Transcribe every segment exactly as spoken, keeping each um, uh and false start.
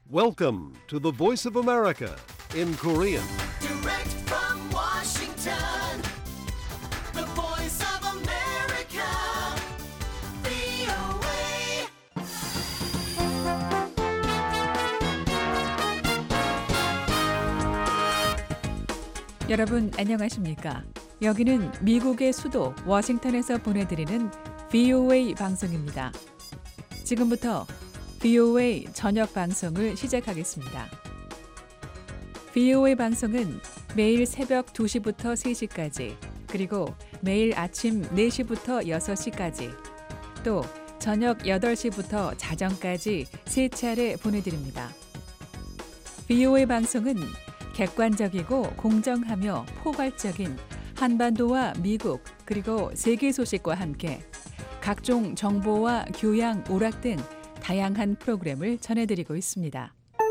Welcome to the Voice of America in Korean. Direct from Washington, the voice of America, 브이오에이. 여러분 안녕하십니까? 여기는 미국의 수도 워싱턴에서 보내드리는 브이오에이 방송입니다. 지금부터 브이오에이 저녁 방송을 시작하겠습니다. 브이오에이 방송은 매일 새벽 두 시부터 세 시까지, 그리고 매일 아침 네 시부터 여섯 시까지, 또 저녁 여덟 시부터 자정까지 세 차례 보내드립니다. 브이오에이 방송은 객관적이고 공정하며 포괄적인 한반도와 미국 그리고 세계 소식과 함께 각종 정보와 교양, 오락 등 다양한 프로그램을 전해드리고 있습니다.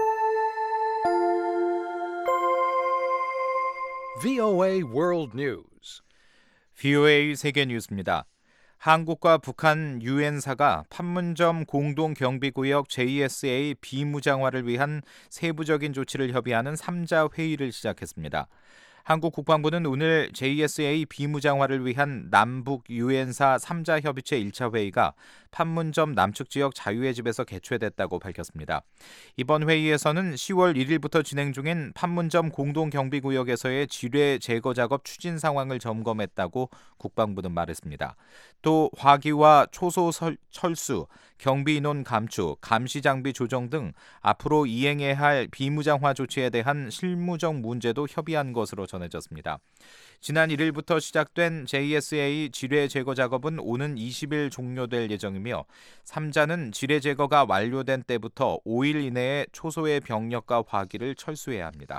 브이오에이 World News. 브이오에이 세계 뉴스입니다. 한국과 북한 유엔사가 판문점 공동경비구역 제이에스에이 비무장화를 위한 세부적인 조치를 협의하는 삼 자 회의를 시작했습니다. 한국 국방부는 오늘 제이에스에이 비무장화를 위한 남북 유엔사 삼 자 협의체 일 차 회의가 판문점 남측 지역 자유의 집에서 개최됐다고 밝혔습니다. 이번 회의에서는 시월 일일부터 진행 중인 판문점 공동경비구역에서의 지뢰 제거 작업 추진 상황을 점검했다고 국방부는 말했습니다. 또 화기와 초소 철수, 경비 인원 감축, 감시 장비 조정 등 앞으로 이행해야 할 비무장화 조치에 대한 실무적 문제도 협의한 것으로 전해졌습니다. 지난 일일부터 시작된 제이에스에이 지뢰 제거 작업은 오는 이십 일 종료될 예정이며 삼 자는 지뢰 제거가 완료된 때부터 오 일 이내에 초소의 병력과 화기를 철수해야 합니다.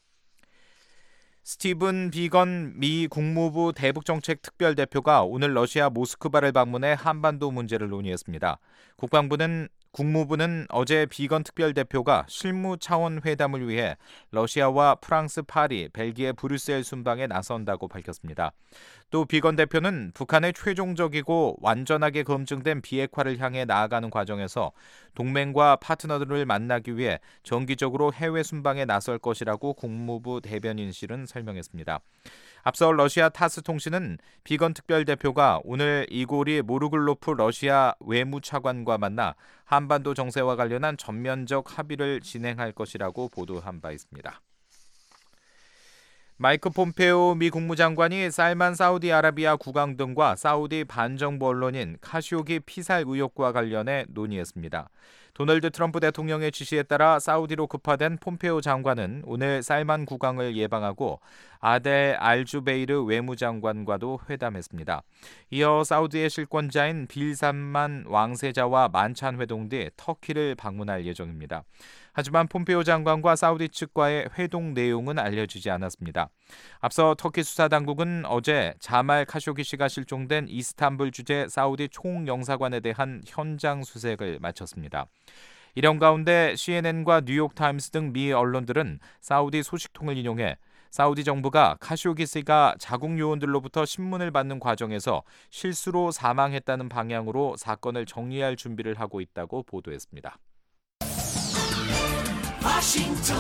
스티븐 비건 미 국무부 대북정책 특별대표가 오늘 러시아 모스크바를 방문해 한반도 문제를 논의했습니다. 국방부는 국무부는 어제 비건 특별대표가 실무 차원 회담을 위해 러시아와 프랑스 파리, 벨기에 브뤼셀 순방에 나선다고 밝혔습니다. 또 비건 대표는 북한의 최종적이고 완전하게 검증된 비핵화를 향해 나아가는 과정에서 동맹과 파트너들을 만나기 위해 정기적으로 해외 순방에 나설 것이라고 국무부 대변인실은 설명했습니다. 앞서 러시아 타스 통신은 비건 특별대표가 오늘 이고리 모르글로프 러시아 외무차관과 만나 한반도 정세와 관련한 전면적 합의를 진행할 것이라고 보도한 바 있습니다. 마이크 폼페오 미 국무장관이 살만 사우디아라비아 국왕 등과 사우디 반정부 언론인 카시오기 피살 의혹과 관련해 논의했습니다. 도널드 트럼프 대통령의 지시에 따라 사우디로 급파된 폼페오 장관은 오늘 살만 국왕을 예방하고 아델 알주베이르 외무장관과도 회담했습니다. 이어 사우디의 실권자인 빌 살만 왕세자와 만찬 회동 뒤 터키를 방문할 예정입니다. 하지만 폼페오 장관과 사우디 측과의 회동 내용은 알려지지 않았습니다. 앞서 터키 수사당국은 어제 자말 카쇼기 씨가 실종된 이스탄불 주재 사우디 총영사관에 대한 현장 수색을 마쳤습니다. 이런 가운데 씨엔엔과 뉴욕타임스 등 미 언론들은 사우디 소식통을 인용해 사우디 정부가 카쇼기 씨가 자국 요원들로부터 신문을 받는 과정에서 실수로 사망했다는 방향으로 사건을 정리할 준비를 하고 있다고 보도했습니다. 워싱턴,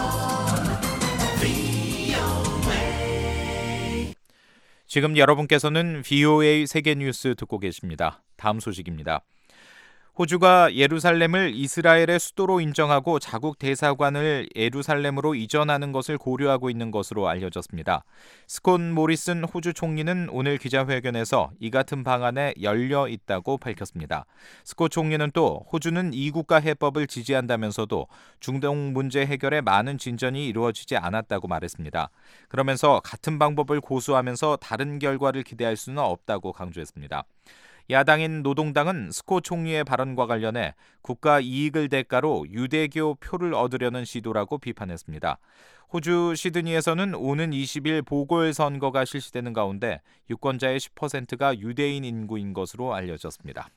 브이오에이. 지금 여러분께서는 브이오에이 세계 뉴스 듣고 계십니다. 다음 소식입니다. 호주가 예루살렘을 이스라엘의 수도로 인정하고 자국 대사관을 예루살렘으로 이전하는 것을 고려하고 있는 것으로 알려졌습니다. 스콧 모리슨 호주 총리는 오늘 기자회견에서 이 같은 방안에 열려 있다고 밝혔습니다. 스콧 총리는 또 호주는 이국가 해법을 지지한다면서도 중동 문제 해결에 많은 진전이 이루어지지 않았다고 말했습니다. 그러면서 같은 방법을 고수하면서 다른 결과를 기대할 수는 없다고 강조했습니다. 야당인 노동당은 스콧 총리의 발언과 관련해 국가 이익을 대가로 유대교 표를 얻으려는 시도라고 비판했습니다. 호주 시드니에서는 오는 이십 일 보궐선거가 실시되는 가운데 유권자의 십 퍼센트가 유대인 인구인 것으로 알려졌습니다.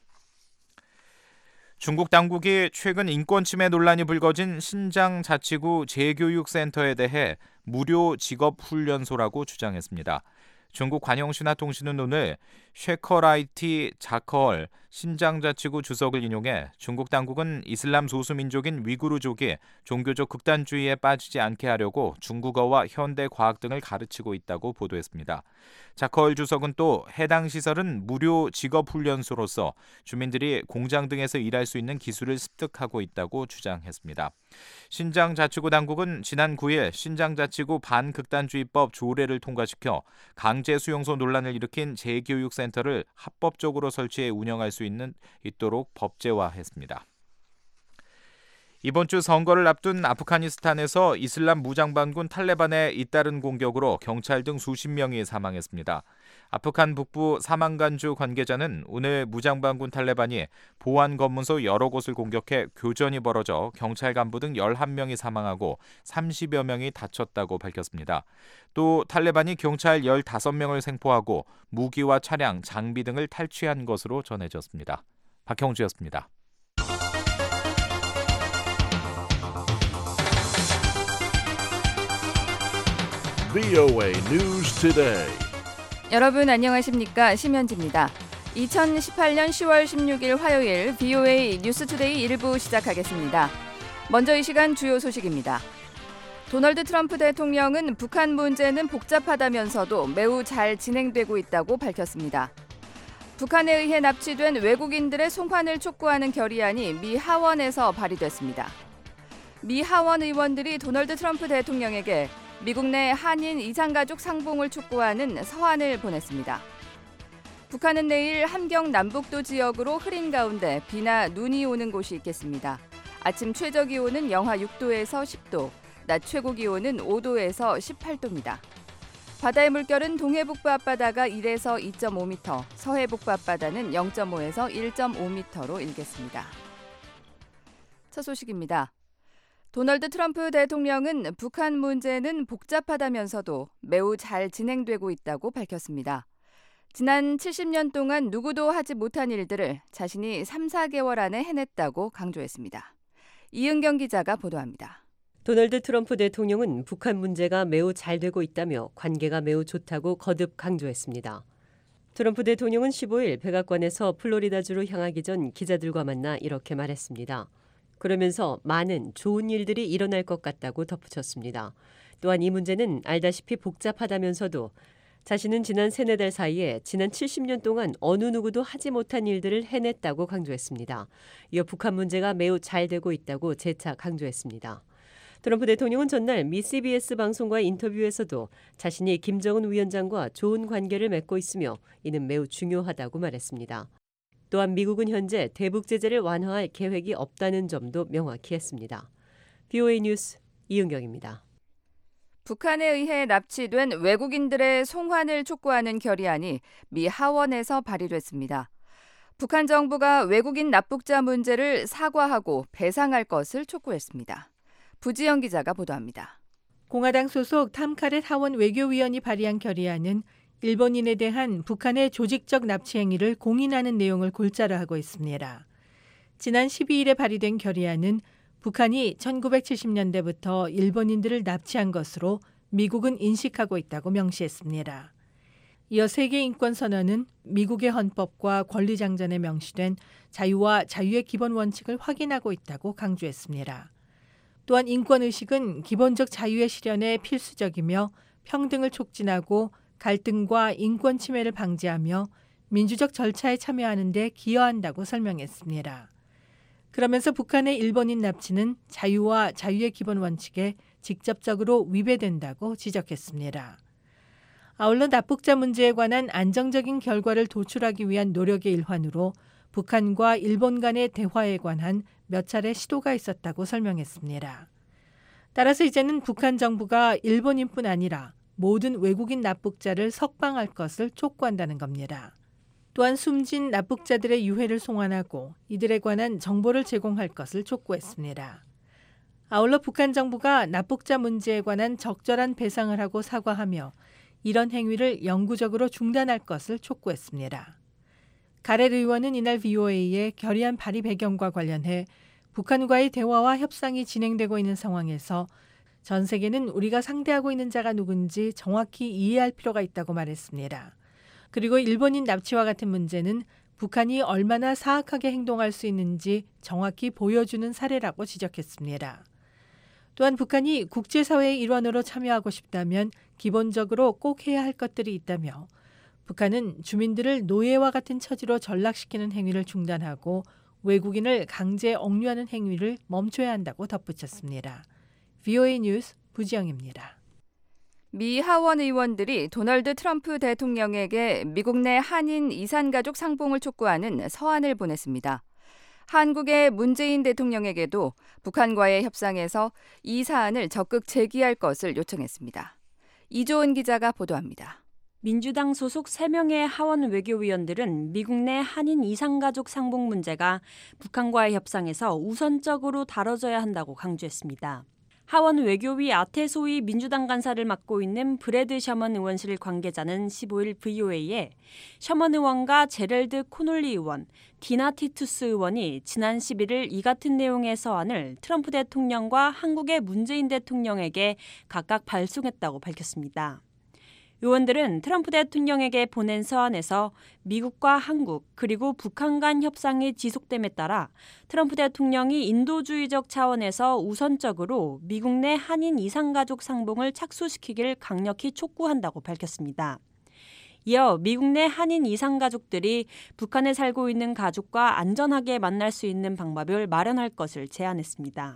중국 당국이 최근 인권 침해 논란이 불거진 신장 자치구 재교육센터에 대해 무료 직업훈련소라고 주장했습니다. 중국 관영신화통신은 오늘 쉐커라이티 자커얼 신장자치구 주석을 인용해 중국 당국은 이슬람 소수민족인 위구르족이 종교적 극단주의에 빠지지 않게 하려고 중국어와 현대 과학 등을 가르치고 있다고 보도했습니다. 자커얼 주석은 또 해당 시설은 무료 직업훈련소로서 주민들이 공장 등에서 일할 수 있는 기술을 습득하고 있다고 주장했습니다. 신장자치구 당국은 지난 구 일 신장자치구 반극단주의법 조례를 통과시켜 강제수용소 논란을 일으킨 재교육센터를 합법적으로 설치해 운영할 수 있는 있도록 법제화했습니다. 이번 주 선거를 앞둔 아프가니스탄에서 이슬람 무장반군 탈레반의 잇따른 공격으로 경찰 등 수십 명이 사망했습니다. 아프간 북부 사망간주 관계자는 오늘 무장반군 탈레반이 보안 검문소 여러 곳을 공격해 교전이 벌어져 경찰 간부 등 열한 명이 사망하고 삼십여 명이 다쳤다고 밝혔습니다. 또 탈레반이 경찰 열다섯 명을 생포하고 무기와 차량, 장비 등을 탈취한 것으로 전해졌습니다. 박형주였습니다. 브이오에이 News Today. 여러분 안녕하십니까? 심현지입니다. 이천십팔 년 시월 십육 일 화요일 브이오에이 뉴스투데이 일 부 시작하겠습니다. 먼저 이 시간 주요 소식입니다. 도널드 트럼프 대통령은 북한 문제는 복잡하다면서도 매우 잘 진행되고 있다고 밝혔습니다. 북한에 의해 납치된 외국인들의 송환을 촉구하는 결의안이 미 하원에서 발의됐습니다. 미 하원 의원들이 도널드 트럼프 대통령에게 미국 내 한인 이산가족 상봉을 촉구하는 서한을 보냈습니다. 북한은 내일 함경 남북도 지역으로 흐린 가운데 비나 눈이 오는 곳이 있겠습니다. 아침 최저 기온은 영하 육 도에서 십 도, 낮 최고 기온은 오 도에서 십팔 도입니다. 바다의 물결은 동해북부 앞바다가 일에서 이 점 오 미터, 서해북부 앞바다는 영 점 오에서 일 점 오 미터로 일겠습니다. 첫 소식입니다. 도널드 트럼프 대통령은 북한 문제는 복잡하다면서도 매우 잘 진행되고 있다고 밝혔습니다. 지난 칠십 년 동안 누구도 하지 못한 일들을 자신이 삼, 사 개월 안에 해냈다고 강조했습니다. 이은경 기자가 보도합니다. 도널드 트럼프 대통령은 북한 문제가 매우 잘 되고 있다며 관계가 매우 좋다고 거듭 강조했습니다. 트럼프 대통령은 십오 일 백악관에서 플로리다주로 향하기 전 기자들과 만나 이렇게 말했습니다. 그러면서 많은 좋은 일들이 일어날 것 같다고 덧붙였습니다. 또한 이 문제는 알다시피 복잡하다면서도 자신은 지난 세네 달 사이에 지난 칠십 년 동안 어느 누구도 하지 못한 일들을 해냈다고 강조했습니다. 이어 북한 문제가 매우 잘 되고 있다고 재차 강조했습니다. 트럼프 대통령은 전날 미 씨비에스 방송과의 인터뷰에서도 자신이 김정은 위원장과 좋은 관계를 맺고 있으며 이는 매우 중요하다고 말했습니다. 또한 미국은 현재 대북 제재를 완화할 계획이 없다는 점도 명확히 했습니다. 브이오에이 뉴스 이은경입니다. 북한에 의해 납치된 외국인들의 송환을 촉구하는 결의안이 미 하원에서 발의됐습니다. 북한 정부가 외국인 납북자 문제를 사과하고 배상할 것을 촉구했습니다. 부지영 기자가 보도합니다. 공화당 소속 탐카렛 하원 외교위원이 발의한 결의안은 일본인에 대한 북한의 조직적 납치 행위를 공인하는 내용을 골자로 하고 있습니다. 지난 십이 일에 발의된 결의안은 북한이 천구백칠십 년대부터 일본인들을 납치한 것으로 미국은 인식하고 있다고 명시했습니다. 이어 세계인권선언은 미국의 헌법과 권리장전에 명시된 자유와 자유의 기본 원칙을 확인하고 있다고 강조했습니다. 또한 인권의식은 기본적 자유의 실현에 필수적이며 평등을 촉진하고 갈등과 인권 침해를 방지하며 민주적 절차에 참여하는 데 기여한다고 설명했습니다. 그러면서 북한의 일본인 납치는 자유와 자유의 기본 원칙에 직접적으로 위배된다고 지적했습니다. 아울러 납북자 문제에 관한 안정적인 결과를 도출하기 위한 노력의 일환으로 북한과 일본 간의 대화에 관한 몇 차례 시도가 있었다고 설명했습니다. 따라서 이제는 북한 정부가 일본인뿐 아니라 모든 외국인 납북자를 석방할 것을 촉구한다는 겁니다. 또한 숨진 납북자들의 유해를 송환하고 이들에 관한 정보를 제공할 것을 촉구했습니다. 아울러 북한 정부가 납북자 문제에 관한 적절한 배상을 하고 사과하며 이런 행위를 영구적으로 중단할 것을 촉구했습니다. 가렛 의원은 이날 브이오에이의 결의안 발의 배경과 관련해 북한과의 대화와 협상이 진행되고 있는 상황에서 전 세계는 우리가 상대하고 있는 자가 누군지 정확히 이해할 필요가 있다고 말했습니다. 그리고 일본인 납치와 같은 문제는 북한이 얼마나 사악하게 행동할 수 있는지 정확히 보여주는 사례라고 지적했습니다. 또한 북한이 국제사회의 일원으로 참여하고 싶다면 기본적으로 꼭 해야 할 것들이 있다며 북한은 주민들을 노예와 같은 처지로 전락시키는 행위를 중단하고 외국인을 강제 억류하는 행위를 멈춰야 한다고 덧붙였습니다. 브이오에이 뉴스 부지영입니다. 미 하원 의원들이 도널드 트럼프 대통령에게 미국 내 한인 이산가족 상봉을 촉구하는 서한을 보냈습니다. 한국의 문재인 대통령에게도 북한과의 협상에서 이 사안을 적극 제기할 것을 요청했습니다. 이조은 기자가 보도합니다. 민주당 소속 세 명의 하원 외교위원들은 미국 내 한인 이산가족 상봉 문제가 북한과의 협상에서 우선적으로 다뤄져야 한다고 강조했습니다. 하원 외교위 아테소이 민주당 간사를 맡고 있는 브래드 셔먼 의원실 관계자는 십오일 브이오에이에 셔먼 의원과 제럴드 코놀리 의원, 디나 티투스 의원이 지난 십일일 이 같은 내용의 서한을 트럼프 대통령과 한국의 문재인 대통령에게 각각 발송했다고 밝혔습니다. 의원들은 트럼프 대통령에게 보낸 서한에서 미국과 한국 그리고 북한 간 협상이 지속됨에 따라 트럼프 대통령이 인도주의적 차원에서 우선적으로 미국 내 한인 이산가족 상봉을 착수시키길 강력히 촉구한다고 밝혔습니다. 이어 미국 내 한인 이산가족들이 북한에 살고 있는 가족과 안전하게 만날 수 있는 방법을 마련할 것을 제안했습니다.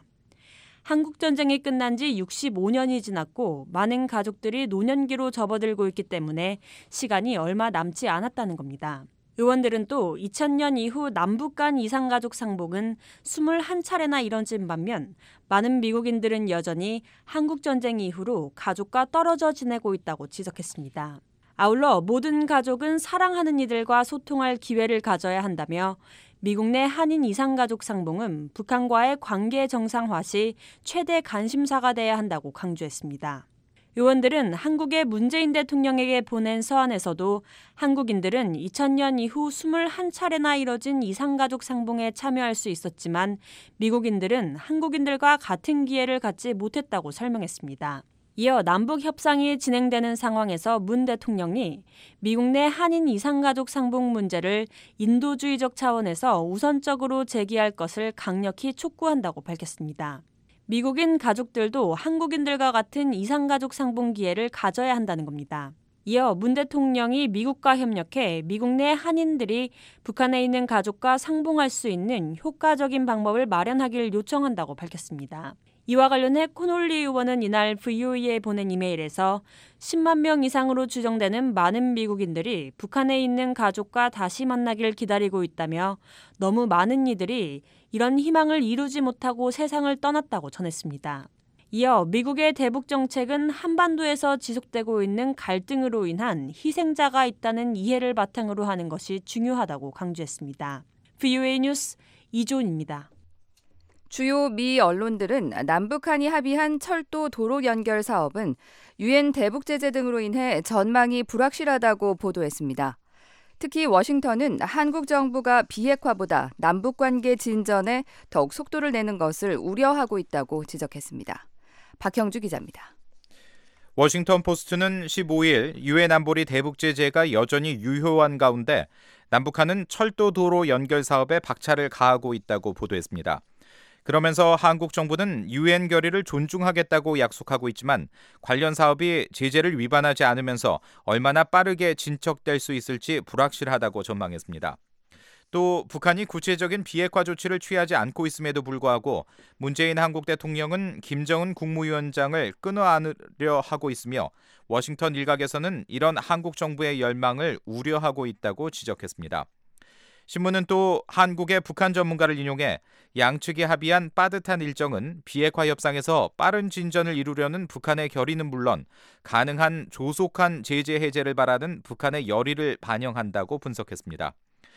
한국전쟁이 끝난 지 육십오 년이 지났고 많은 가족들이 노년기로 접어들고 있기 때문에 시간이 얼마 남지 않았다는 겁니다. 의원들은 또 이천 년 이후 남북 간 이산가족 상봉은 이십일 차례나 이뤄진 반면 많은 미국인들은 여전히 한국전쟁 이후로 가족과 떨어져 지내고 있다고 지적했습니다. 아울러 모든 가족은 사랑하는 이들과 소통할 기회를 가져야 한다며 미국 내 한인 이산가족 상봉은 북한과의 관계 정상화 시 최대 관심사가 돼야 한다고 강조했습니다. 의원들은 한국의 문재인 대통령에게 보낸 서한에서도 한국인들은 이천 년 이후 이십일 차례나 이뤄진 이산가족 상봉에 참여할 수 있었지만 미국인들은 한국인들과 같은 기회를 갖지 못했다고 설명했습니다. 이어 남북 협상이 진행되는 상황에서 문 대통령이 미국 내 한인 이산가족 상봉 문제를 인도주의적 차원에서 우선적으로 제기할 것을 강력히 촉구한다고 밝혔습니다. 미국인 가족들도 한국인들과 같은 이산가족 상봉 기회를 가져야 한다는 겁니다. 이어 문 대통령이 미국과 협력해 미국 내 한인들이 북한에 있는 가족과 상봉할 수 있는 효과적인 방법을 마련하길 요청한다고 밝혔습니다. 이와 관련해 코놀리 의원은 이날 브이오에이에 보낸 이메일에서 십만 명 이상으로 추정되는 많은 미국인들이 북한에 있는 가족과 다시 만나길 기다리고 있다며 너무 많은 이들이 이런 희망을 이루지 못하고 세상을 떠났다고 전했습니다. 이어 미국의 대북 정책은 한반도에서 지속되고 있는 갈등으로 인한 희생자가 있다는 이해를 바탕으로 하는 것이 중요하다고 강조했습니다. 브이오에이 뉴스 이조은입니다. 주요 미 언론들은 남북한이 합의한 철도 도로 연결 사업은 유엔 대북 제재 등으로 인해 전망이 불확실하다고 보도했습니다. 특히 워싱턴은 한국 정부가 비핵화보다 남북관계 진전에 더욱 속도를 내는 것을 우려하고 있다고 지적했습니다. 박형주 기자입니다. 워싱턴 포스트는 십오일 유엔 안보리 대북 제재가 여전히 유효한 가운데 남북한은 철도 도로 연결 사업에 박차를 가하고 있다고 보도했습니다. 그러면서 한국 정부는 유엔 결의를 존중하겠다고 약속하고 있지만 관련 사업이 제재를 위반하지 않으면서 얼마나 빠르게 진척될 수 있을지 불확실하다고 전망했습니다. 또 북한이 구체적인 비핵화 조치를 취하지 않고 있음에도 불구하고 문재인 한국 대통령은 김정은 국무위원장을 끊어안으려 하고 있으며 워싱턴 일각에서는 이런 한국 정부의 열망을 우려하고 있다고 지적했습니다. 신문은 또 한국의 북한 전문가를 인용해 양측이 합의한 빠듯한 일정은 비핵화 협상에서 빠른 진전을 이루려는 북한의 결의는 물론 가능한 조속한 제재 해제를 바라는 북한의 열의를 반영한다고 분석했습니다.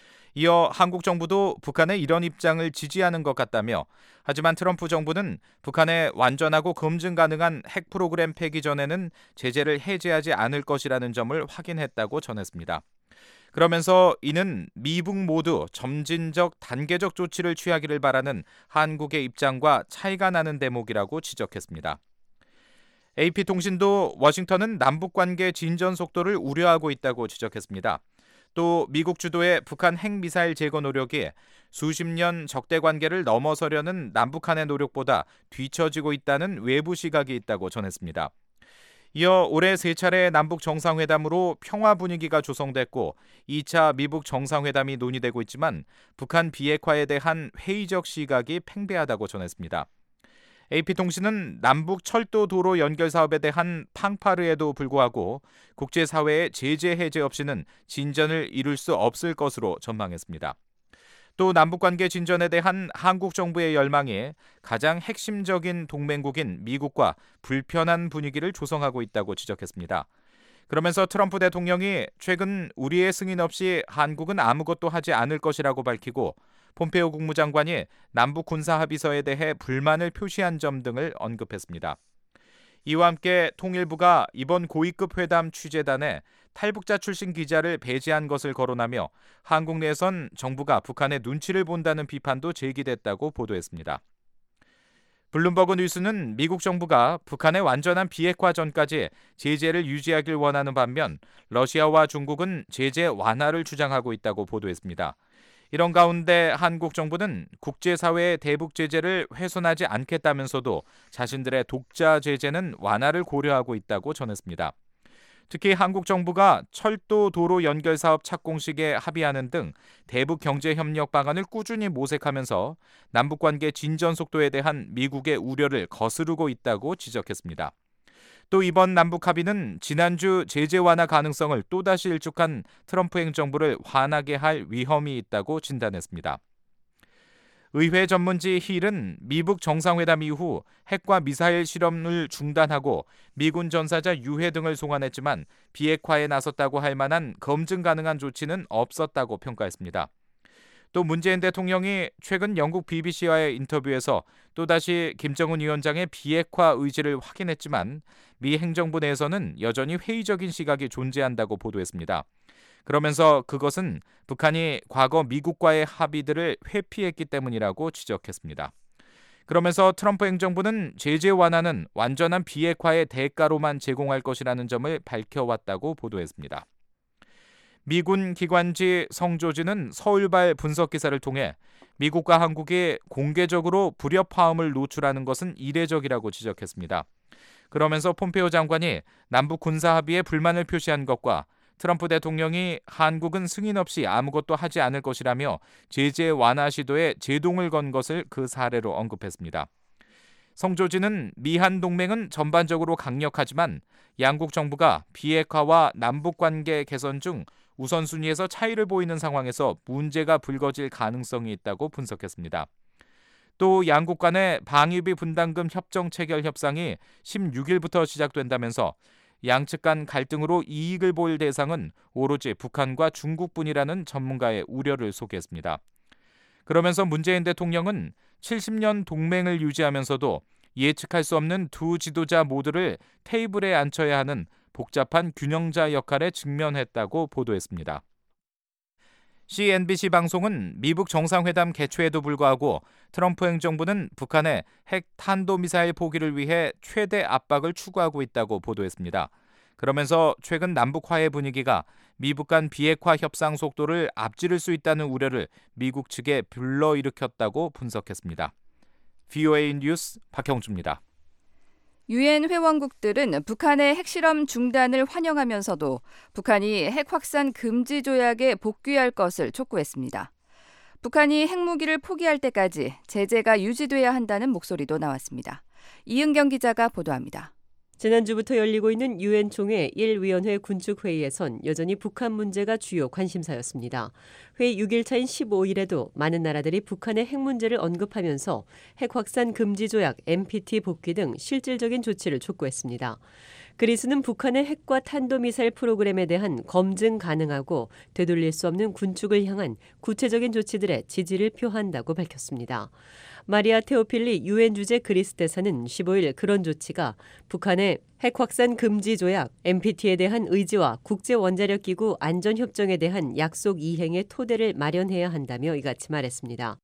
이어 한국 정부도 북한의 이런 입장을 지지하는 것 같다며 하지만 트럼프 정부는 북한의 완전하고 검증 가능한 핵 프로그램 폐기 전에는 제재를 해제하지 않을 것이라는 점을 확인했다고 전했습니다. 그러면서 이는 미북 모두 점진적 단계적 조치를 취하기를 바라는 한국의 입장과 차이가 나는 대목이라고 지적했습니다. 에이피통신도 워싱턴은 남북관계 진전 속도를 우려하고 있다고 지적했습니다. 또 미국 주도의 북한 핵미사일 제거 노력이 수십 년 적대 관계를 넘어서려는 남북한의 노력보다 뒤처지고 있다는 외부 시각이 있다고 전했습니다. 이어 올해 세 차례 남북 정상회담으로 평화 분위기가 조성됐고 이 차 미북 정상회담이 논의되고 있지만 북한 비핵화에 대한 회의적 시각이 팽배하다고 전했습니다. 에이피통신은 남북 철도 도로 연결 사업에 대한 팡파르에도 불구하고 국제사회의 제재 해제 없이는 진전을 이룰 수 없을 것으로 전망했습니다. 또 남북관계 진전에 대한 한국 정부의 열망이 가장 핵심적인 동맹국인 미국과 불편한 분위기를 조성하고 있다고 지적했습니다. 그러면서 트럼프 대통령이 최근 우리의 승인 없이 한국은 아무것도 하지 않을 것이라고 밝히고 폼페오 국무장관이 남북 군사 합의서에 대해 불만을 표시한 점 등을 언급했습니다. 이와 함께 통일부가 이번 고위급 회담 취재단에 탈북자 출신 기자를 배제한 것을 거론하며 한국 내에선 정부가 북한의 눈치를 본다는 비판도 제기됐다고 보도했습니다. 블룸버그 뉴스는 미국 정부가 북한의 완전한 비핵화 전까지 제재를 유지하길 원하는 반면 러시아와 중국은 제재 완화를 주장하고 있다고 보도했습니다. 이런 가운데 한국 정부는 국제사회의 대북 제재를 훼손하지 않겠다면서도 자신들의 독자 제재는 완화를 고려하고 있다고 전했습니다. 특히 한국 정부가 철도 도로 연결 사업 착공식에 합의하는 등 대북 경제 협력 방안을 꾸준히 모색하면서 남북관계 진전 속도에 대한 미국의 우려를 거스르고 있다고 지적했습니다. 또 이번 남북 합의는 지난주 제재 완화 가능성을 또다시 일축한 트럼프 행정부를 화나게 할 위험이 있다고 진단했습니다. 의회 전문지 힐은 미북 정상회담 이후 핵과 미사일 실험을 중단하고 미군 전사자 유해 등을 송환했지만 비핵화에 나섰다고 할 만한 검증 가능한 조치는 없었다고 평가했습니다. 또 문재인 대통령이 최근 영국 비비씨와의 인터뷰에서 또다시 김정은 위원장의 비핵화 의지를 확인했지만 미 행정부 내에서는 여전히 회의적인 시각이 존재한다고 보도했습니다. 그러면서 그것은 북한이 과거 미국과의 합의들을 회피했기 때문이라고 지적했습니다. 그러면서 트럼프 행정부는 제재 완화는 완전한 비핵화의 대가로만 제공할 것이라는 점을 밝혀왔다고 보도했습니다. 미군 기관지 성조지는 서울발 분석 기사를 통해 미국과 한국이 공개적으로 불협화음을 노출하는 것은 이례적이라고 지적했습니다. 그러면서 폼페오 장관이 남북 군사 합의에 불만을 표시한 것과 트럼프 대통령이 한국은 승인 없이 아무것도 하지 않을 것이라며 제재 완화 시도에 제동을 건 것을 그 사례로 언급했습니다. 성조지는 미한 동맹은 전반적으로 강력하지만 양국 정부가 비핵화와 남북관계 개선 중 우선순위에서 차이를 보이는 상황에서 문제가 불거질 가능성이 있다고 분석했습니다. 또 양국 간의 방위비 분담금 협정 체결 협상이 십육일부터 시작된다면서 양측 간 갈등으로 이익을 볼 대상은 오로지 북한과 중국뿐이라는 전문가의 우려를 소개했습니다. 그러면서 문재인 대통령은 칠십 년 동맹을 유지하면서도 예측할 수 없는 두 지도자 모두를 테이블에 앉혀야 하는 복잡한 균형자 역할에 직면했다고 보도했습니다. 씨엔비씨 방송은 미북 정상회담 개최에도 불구하고 트럼프 행정부는 북한의 핵 탄도미사일 포기를 위해 최대 압박을 추구하고 있다고 보도했습니다. 그러면서 최근 남북 화해 분위기가 미북 간 비핵화 협상 속도를 앞지를 수 있다는 우려를 미국 측에 불러일으켰다고 분석했습니다. 브이오에이 뉴스 박형주입니다. 유엔 회원국들은 북한의 핵실험 중단을 환영하면서도 북한이 핵 확산 금지 조약에 복귀할 것을 촉구했습니다. 북한이 핵무기를 포기할 때까지 제재가 유지돼야 한다는 목소리도 나왔습니다. 이은경 기자가 보도합니다. 지난주부터 열리고 있는 유엔 총회 일 위원회 군축회의에선 여전히 북한 문제가 주요 관심사였습니다. 회의 육 일차인 십오일에도 많은 나라들이 북한의 핵 문제를 언급하면서 핵 확산 금지 조약 엠피티 복귀 등 실질적인 조치를 촉구했습니다. 그리스는 북한의 핵과 탄도미사일 프로그램에 대한 검증 가능하고 되돌릴 수 없는 군축을 향한 구체적인 조치들에 지지를 표한다고 밝혔습니다. 마리아 테오필리 유엔 주재 그리스 대사는 십오일 그런 조치가 북한의 핵 확산 금지 조약 엠피티에 대한 의지와 국제원자력기구 안전협정에 대한 약속 이행의 토대를 마련해야 한다며 이같이 말했습니다.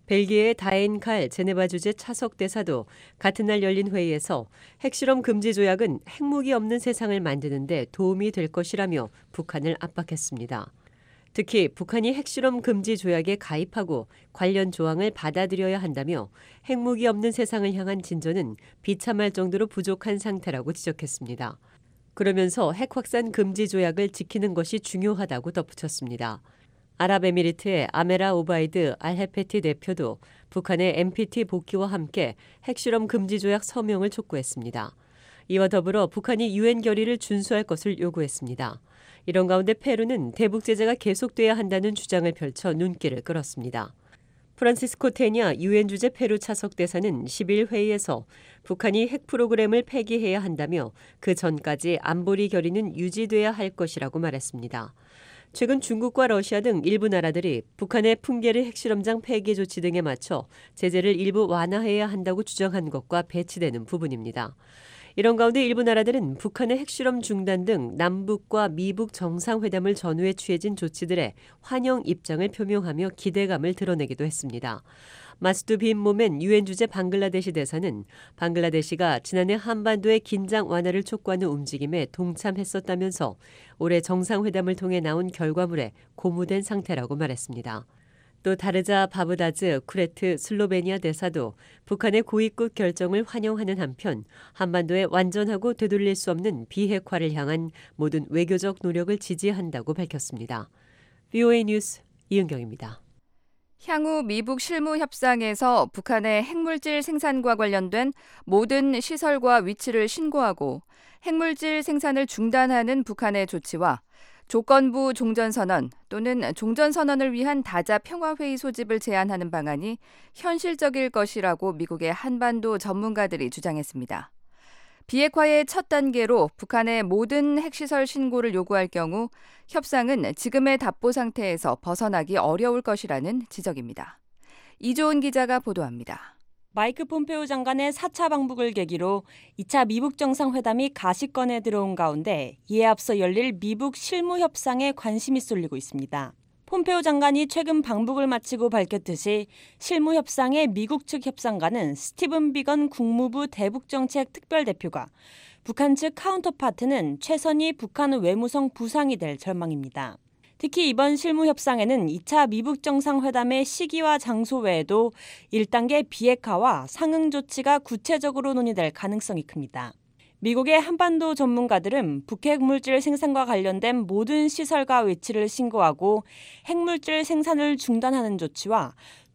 벨기에의 다엔칼 제네바 주재 차석 대사도 같은 날 열린 회의에서 핵실험 금지 조약은 핵무기 없는 세상을 만드는 데 도움이 될 것이라며 북한을 압박했습니다. 특히 북한이 핵실험 금지 조약에 가입하고 관련 조항을 받아들여야 한다며 핵무기 없는 세상을 향한 진전은 비참할 정도로 부족한 상태라고 지적했습니다. 그러면서 핵 확산 금지 조약을 지키는 것이 중요하다고 덧붙였습니다. 아랍에미리트의 아메라 오바이드 알헤페티 대표도 북한의 엠피티 복귀와 함께 핵실험 금지 조약 서명을 촉구했습니다. 이와 더불어 북한이 유엔 결의를 준수할 것을 요구했습니다. 이런 가운데 페루는 대북 제재가 계속돼야 한다는 주장을 펼쳐 눈길을 끌었습니다. 프란시스코 테냐 유엔 주재 페루 차석 대사는 십일 회의에서 북한이 핵 프로그램을 폐기해야 한다며 그 전까지 안보리 결의는 유지돼야 할 것이라고 말했습니다. 최근 중국과 러시아 등 일부 나라들이 북한의 풍계리 핵실험장 폐기 조치 등에 맞춰 제재를 일부 완화해야 한다고 주장한 것과 배치되는 부분입니다. 이런 가운데 일부 나라들은 북한의 핵실험 중단 등 남북과 미북 정상회담을 전후에 취해진 조치들에 환영 입장을 표명하며 기대감을 드러내기도 했습니다. 마스두 빈 모멘 유엔 주재 방글라데시 대사는 방글라데시가 지난해 한반도의 긴장 완화를 촉구하는 움직임에 동참했었다면서 올해 정상회담을 통해 나온 결과물에 고무된 상태라고 말했습니다. 또 다르자 바브다즈 쿠레트 슬로베니아 대사도 북한의 고위급 결정을 환영하는 한편 한반도의 완전하고 되돌릴 수 없는 비핵화를 향한 모든 외교적 노력을 지지한다고 밝혔습니다. 브이오에이 뉴스 이은경입니다. 향후 미북 실무 협상에서 북한의 핵물질 생산과 관련된 모든 시설과 위치를 신고하고 핵물질 생산을 중단하는 북한의 조치와 조건부 종전선언 또는 종전선언을 위한 다자 평화회의 소집을 제안하는 방안이 현실적일 것이라고 미국의 한반도 전문가들이 주장했습니다. 비핵화의 첫 단계로 북한의 모든 핵시설 신고를 요구할 경우 협상은 지금의 답보 상태에서 벗어나기 어려울 것이라는 지적입니다. 이조은 기자가 보도합니다. 마이크 폼페오 장관의 사 차 방북을 계기로 이 차 미북 정상회담이 가시권에 들어온 가운데 이에 앞서 열릴 미북 실무 협상에 관심이 쏠리고 있습니다. 폼페오 장관이 최근 방북을 마치고 밝혔듯이 실무 협상의 미국 측 협상가는 스티븐 비건 국무부 대북정책 특별대표가 북한 측 카운터파트는 최선희 북한 외무성 부상이 될 전망입니다. 특히 이번 실무 협상에는 이 차 미북 정상회담의 시기와 장소 외에도 일 단계 비핵화와 상응 조치가 구체적으로 논의될 가능성이 큽니다. 미국의 한반도 전문가들은 북핵 물질 생산과 관련된 모든 시설과 위치를 신고하고 핵물질 생산을 중단하는 조치와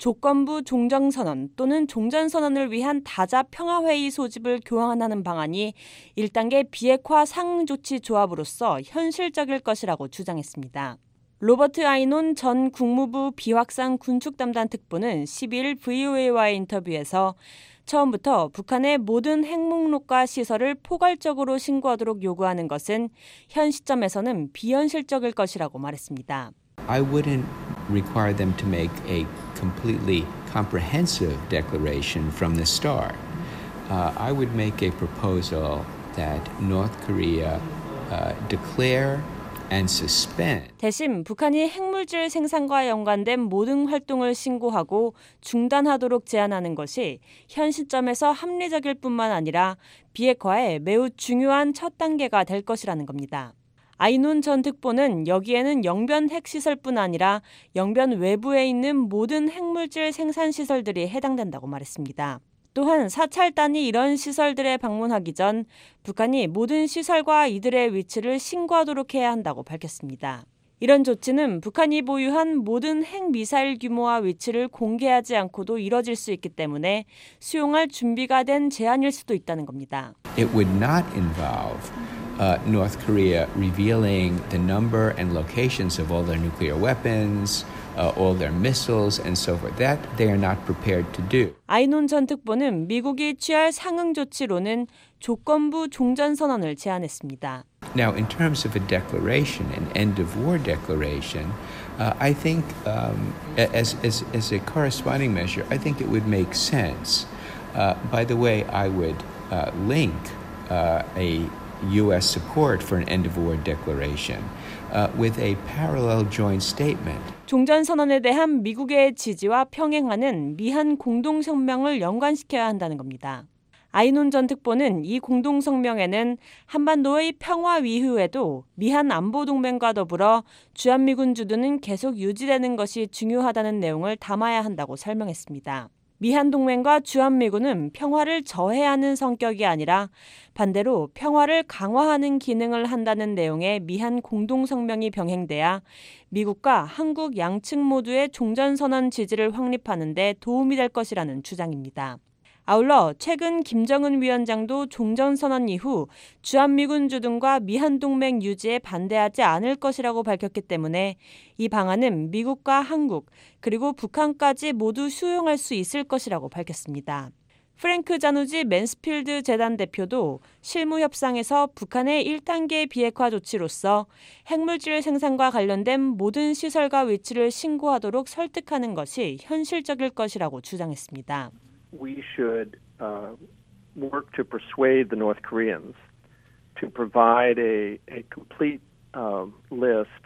조건부 종전선언 또는 종전선언을 위한 다자 평화회의 소집을 교환하는 방안이 일 단계 비핵화 상응 조치 조합으로서 현실적일 것이라고 주장했습니다. 로버트 아이논 전 국무부 비확산 군축 담당 특보는 십일 브이오에이와의 인터뷰에서 처음부터 북한의 모든 핵목록과 시설을 포괄적으로 신고하도록 요구하는 것은 현 시점에서는 비현실적일 것이라고 말했습니다. I wouldn't require them to make a completely comprehensive declaration from the start. Uh, I would make a proposal that North Korea uh, declare and suspend. 대신 북한이 핵물질 생산과 연관된 모든 활동을 신고하고 중단하도록 제안하는 것이 현 시점에서 합리적일 뿐만 아니라 비핵화의 매우 중요한 첫 단계가 될 것이라는 겁니다. 아이논 전 특보는 여기에는 영변 핵시설뿐 아니라 영변 외부에 있는 모든 핵물질 생산시설들이 해당된다고 말했습니다. 또한 사찰단이 이런 시설들에 방문하기 전 북한이 모든 시설과 이들의 위치를 신고하도록 해야 한다고 밝혔습니다. 이런 조치는 북한이 보유한 모든 핵미사일 규모와 위치를 공개하지 않고도 이뤄질 수 있기 때문에 수용할 준비가 된 제안일 수도 있다는 겁니다. It would not involve uh, North Korea revealing the number and locations of all their nuclear weapons, Uh, all their missiles and so forth. That they are not prepared to do. 아이논 전 특보는 미국이 취할 상응 조치로는 조건부 종전선언을 제안했습니다. Now, in terms of a declaration, an end-of-war declaration, uh, I think um, as, as, as a corresponding measure, I think it would make sense. Uh, by the way, I would uh, link uh, a U S support for an end-of-war declaration uh, with a parallel joint statement. 종전선언에 대한 미국의 지지와 평행하는 미한 공동성명을 연관시켜야 한다는 겁니다. 아이논 전 특보는 이 공동성명에는 한반도의 평화 이후에도 미한 안보동맹과 더불어 주한미군 주둔은 계속 유지되는 것이 중요하다는 내용을 담아야 한다고 설명했습니다. 미한 동맹과 주한미군은 평화를 저해하는 성격이 아니라 반대로 평화를 강화하는 기능을 한다는 내용의 미한 공동성명이 병행돼야 미국과 한국 양측 모두의 종전선언 지지를 확립하는 데 도움이 될 것이라는 주장입니다. 아울러 최근 김정은 위원장도 종전선언 이후 주한미군 주둔과 미한동맹 유지에 반대하지 않을 것이라고 밝혔기 때문에 이 방안은 미국과 한국 그리고 북한까지 모두 수용할 수 있을 것이라고 밝혔습니다. 프랭크 자누지 맨스필드 재단 대표도 실무 협상에서 북한의 일 단계 비핵화 조치로서 핵물질 생산과 관련된 모든 시설과 위치를 신고하도록 설득하는 것이 현실적일 것이라고 주장했습니다. We should uh, work to persuade the North Koreans to provide a, a complete uh, list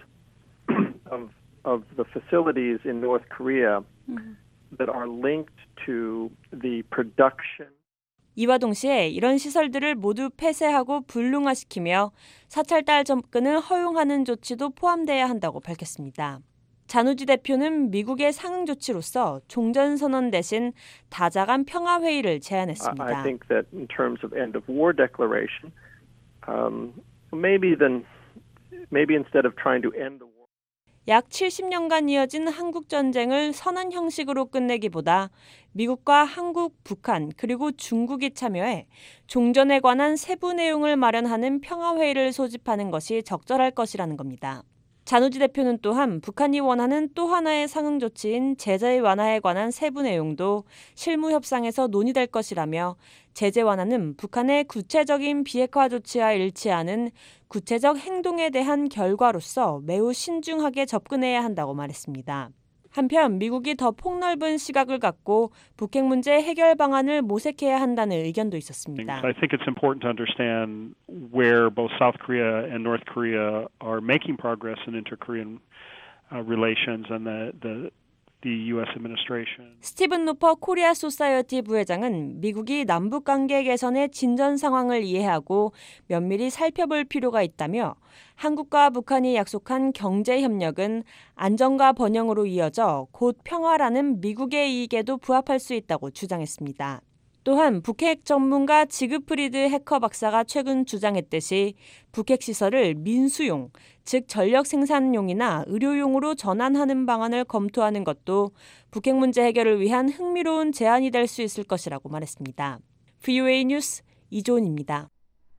of, of the facilities in North Korea mm-hmm. that are linked to the production. 이와 동시에 이런 시설들을 모두 폐쇄하고 불능화시키며 사찰달 접근을 허용하는 조치도 포함돼야 한다고 밝혔습니다. 자누지 대표는 미국의 상응 조치로서 종전선언 대신 다자간 평화회의를 제안했습니다. I think that in terms of end of war declaration, um, maybe then, maybe instead of trying to end the war. 약 칠십 년간 이어진 한국 전쟁을 선언 형식으로 끝내기보다 미국과 한국, 북한 그리고 중국이 참여해 종전에 관한 세부 내용을 마련하는 평화회의를 소집하는 것이 적절할 것이라는 겁니다. 자누지 대표는 또한 북한이 원하는 또 하나의 상응 조치인 제재 완화에 관한 세부 내용도 실무 협상에서 논의될 것이라며 제재 완화는 북한의 구체적인 비핵화 조치와 일치하는 구체적 행동에 대한 결과로서 매우 신중하게 접근해야 한다고 말했습니다. 한편 미국이 더 폭넓은 시각을 갖고 북핵 문제 해결 방안을 모색해야 한다는 의견도 있었습니다. I think it's important to understand where both South Korea and North Korea are making progress in inter-Korean uh, relations and the the the U S administration. 스티븐 노퍼 코리아 소사이어티 부회장은 미국이 남북 관계 개선의 진전 상황을 이해하고 면밀히 살펴볼 필요가 있다며 한국과 북한이 약속한 경제 협력은 안정과 번영으로 이어져 곧 평화라는 미국의 이익에도 부합할 수 있다고 주장했습니다. 또한 북핵 전문가 지그프리드 해커 박사가 최근 주장했듯이 북핵 시설을 민수용, 즉 전력 생산용이나 의료용으로 전환하는 방안을 검토하는 것도 북핵 문제 해결을 위한 흥미로운 제안이 될 수 있을 것이라고 말했습니다. 브이오에이 뉴스 이조은입니다.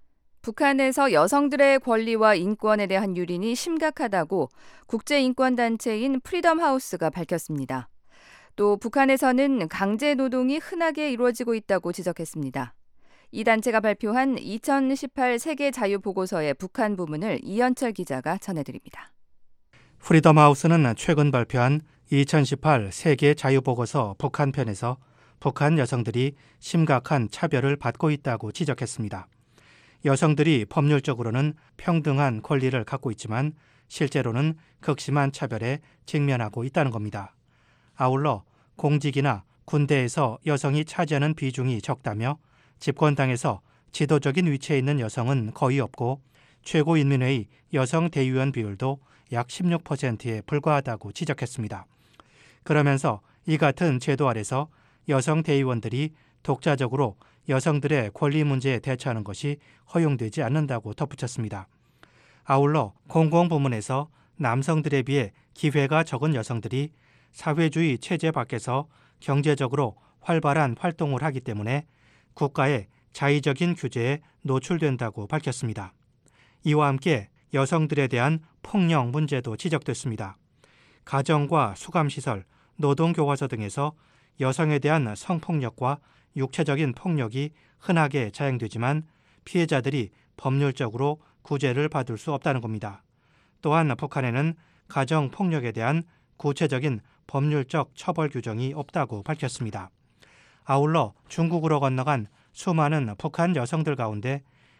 북한에서 여성들의 권리와 인권에 대한 유린이 심각하다고 국제인권단체인 프리덤 하우스가 밝혔습니다. 또 북한에서는 강제 노동이 흔하게 이루어지고 있다고 지적했습니다. 이 단체가 발표한 이천십팔 세계 자유 보고서의 북한 부문을 이현철 기자가 전해드립니다. 프리덤 하우스는 최근 발표한 이천십팔 세계 자유 보고서 북한 편에서 북한 여성들이 심각한 차별을 받고 있다고 지적했습니다. 여성들이 법률적으로는 평등한 권리를 갖고 있지만 실제로는 극심한 차별에 직면하고 있다는 겁니다. 아울러 공직이나 군대에서 여성이 차지하는 비중이 적다며 집권당에서 지도적인 위치에 있는 여성은 거의 없고 최고인민회의 여성 대의원 비율도 약 십육 퍼센트에 불과하다고 지적했습니다. 그러면서 이 같은 제도 아래서 여성 대의원들이 독자적으로 여성들의 권리 문제에 대처하는 것이 허용되지 않는다고 덧붙였습니다. 아울러 공공부문에서 남성들에 비해 기회가 적은 여성들이 사회주의 체제 밖에서 경제적으로 활발한 활동을 하기 때문에 국가의 자의적인 규제에 노출된다고 밝혔습니다. 이와 함께 여성들에 대한 폭력 문제도 지적됐습니다. 가정과 수감시설, 노동교과서 등에서 여성에 대한 성폭력과 육체적인 폭력이 흔하게 자행되지만 피해자들이 법률적으로 구제를 받을 수 없다는 겁니다. 또한 북한에는 가정폭력에 대한 구체적인 법률적 처벌 규정이 없다고 밝혔습니다. 아울러 중국으로 건너간 수많은 북한 여성들 가운데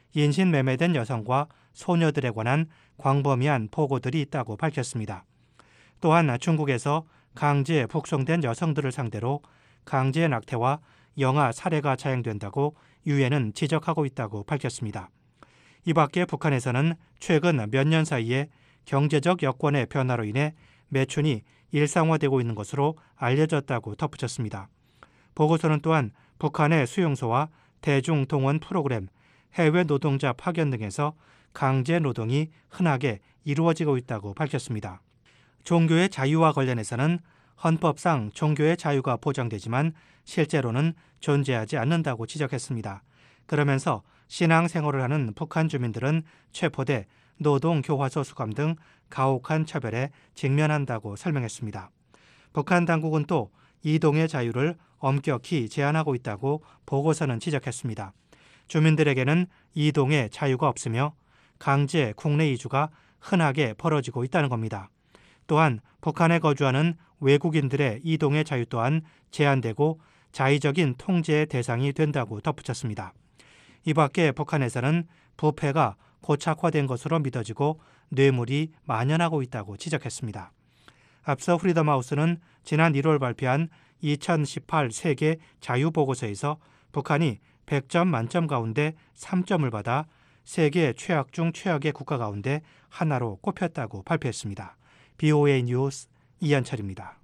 인신매매된 여성과 소녀들에 관한 광범위한 보고들이 있다고 밝혔습니다. 또한 중국에서 강제 북송된 여성들을 상대로 강제 낙태와 영아 살해가 자행된다고 유엔은 지적하고 있다고 밝혔습니다. 이 밖에 북한에서는 최근 몇 년 사이에 경제적 여건의 변화로 인해 매춘이 일상화되고 있는 것으로 알려졌다고 덧붙였습니다. 보고서는 또한 북한의 수용소와 대중동원 프로그램, 해외 노동자 파견 등에서 강제 노동이 흔하게 이루어지고 있다고 밝혔습니다. 종교의 자유와 관련해서는 헌법상 종교의 자유가 보장되지만 실제로는 존재하지 않는다고 지적했습니다. 그러면서 신앙생활을 하는 북한 주민들은 체포돼 노동교화소 수감 등 가혹한 처벌에 직면한다고 설명했습니다. 북한 당국은 또 이동의 자유를 엄격히 제한하고 있다고 보고서는 지적했습니다. 주민들에게는 이동의 자유가 없으며 강제 국내 이주가 흔하게 벌어지고 있다는 겁니다. 또한 북한에 거주하는 외국인들의 이동의 자유 또한 제한되고 자의적인 통제의 대상이 된다고 덧붙였습니다. 이 밖에 북한에서는 부패가 고착화된 것으로 믿어지고 뇌물이 만연하고 있다고 지적했습니다. 앞서 프리덤하우스는 지난 일월 발표한 이천십팔 세계 자유보고서에서 북한이 백 점 만점 가운데 삼 점을 받아 세계 최악 중 최악의 국가 가운데 하나로 꼽혔다고 발표했습니다. 비오에이 뉴스 이현철입니다.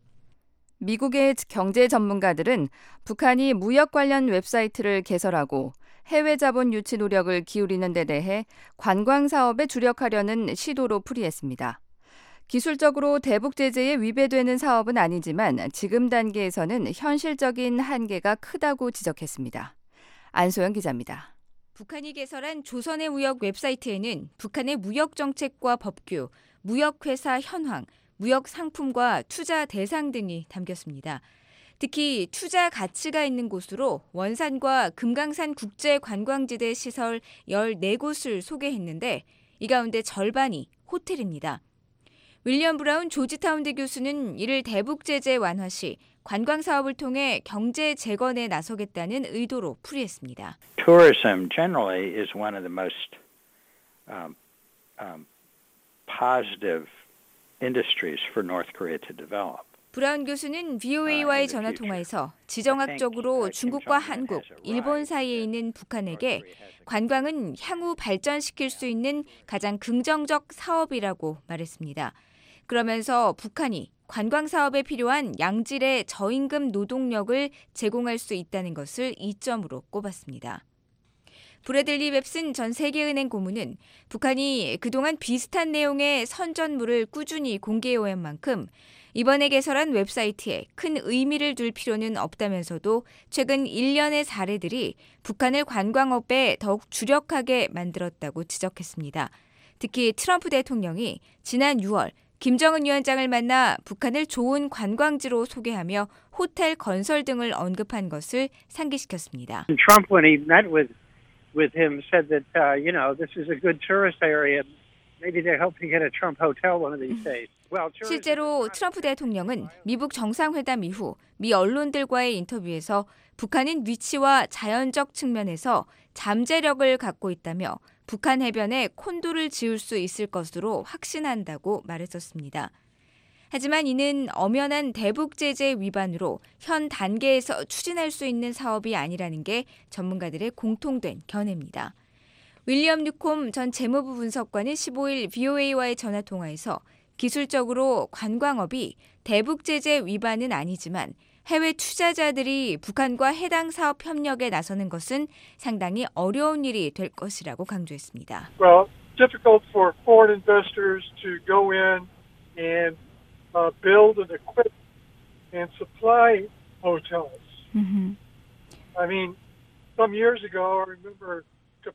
미국의 경제 전문가들은 북한이 무역 관련 웹사이트를 개설하고 해외 자본 유치 노력을 기울이는 데 대해 관광 사업에 주력하려는 시도로 풀이했습니다. 기술적으로 대북 제재에 위배되는 사업은 아니지만 지금 단계에서는 현실적인 한계가 크다고 지적했습니다. 안소영 기자입니다. 북한이 개설한 조선의 무역 웹사이트에는 북한의 무역 정책과 법규, 무역회사 현황, 무역 상품과 투자 대상 등이 담겼습니다. 특히 투자 가치가 있는 곳으로 원산과 금강산 국제관광지대 시설 열네 곳을 소개했는데 이 가운데 절반이 호텔입니다. 윌리엄 브라운 조지타운대 교수는 이를 대북 제재 완화 시 관광 사업을 통해 경제 재건에 나서겠다는 의도로 풀이했습니다. Tourism generally is one of the most um, um, positive industries for North Korea to develop. 브라운 교수는 비오에이와의 전화 통화에서 지정학적으로 중국과 한국, 일본 사이에 있는 북한에게 관광은 향후 발전시킬 수 있는 가장 긍정적 사업이라고 말했습니다. 그러면서 북한이 관광 사업에 필요한 양질의 저임금 노동력을 제공할 수 있다는 것을 이점으로 꼽았습니다. 브래들리 웹슨 전 세계은행 고문은 북한이 그동안 비슷한 내용의 선전물을 꾸준히 공개해온 만큼 이번에 개설한 웹사이트에 큰 의미를 둘 필요는 없다면서도 최근 일련의 사례들이 북한을 관광업에 더욱 주력하게 만들었다고 지적했습니다. 특히 트럼프 대통령이 지난 유월 김정은 위원장을 만나 북한을 좋은 관광지로 소개하며 호텔 건설 등을 언급한 것을 상기시켰습니다. Trump, when he met with with him, said that uh, you know this is a good tourist area. Maybe they're hoping to get a Trump hotel one of these days. 실제로 트럼프 대통령은 미북 정상회담 이후 미 언론들과의 인터뷰에서 북한은 위치와 자연적 측면에서 잠재력을 갖고 있다며 북한 해변에 콘도를 지을 수 있을 것으로 확신한다고 말했었습니다. 하지만 이는 엄연한 대북 제재 위반으로 현 단계에서 추진할 수 있는 사업이 아니라는 게 전문가들의 공통된 견해입니다. 윌리엄 뉴콤 전 재무부 분석관은 십오일 비오에이와의 전화통화에서 기술적으로 관광업이 대북 제재 위반은 아니지만 해외 투자자들이 북한과 해당 사업 협력에 나서는 것은 상당히 어려운 일이 될 것이라고 강조했습니다. Well, difficult for foreign investors to go in and uh, build and equip and supply hotels. Mm-hmm. I mean, some years ago, I remember.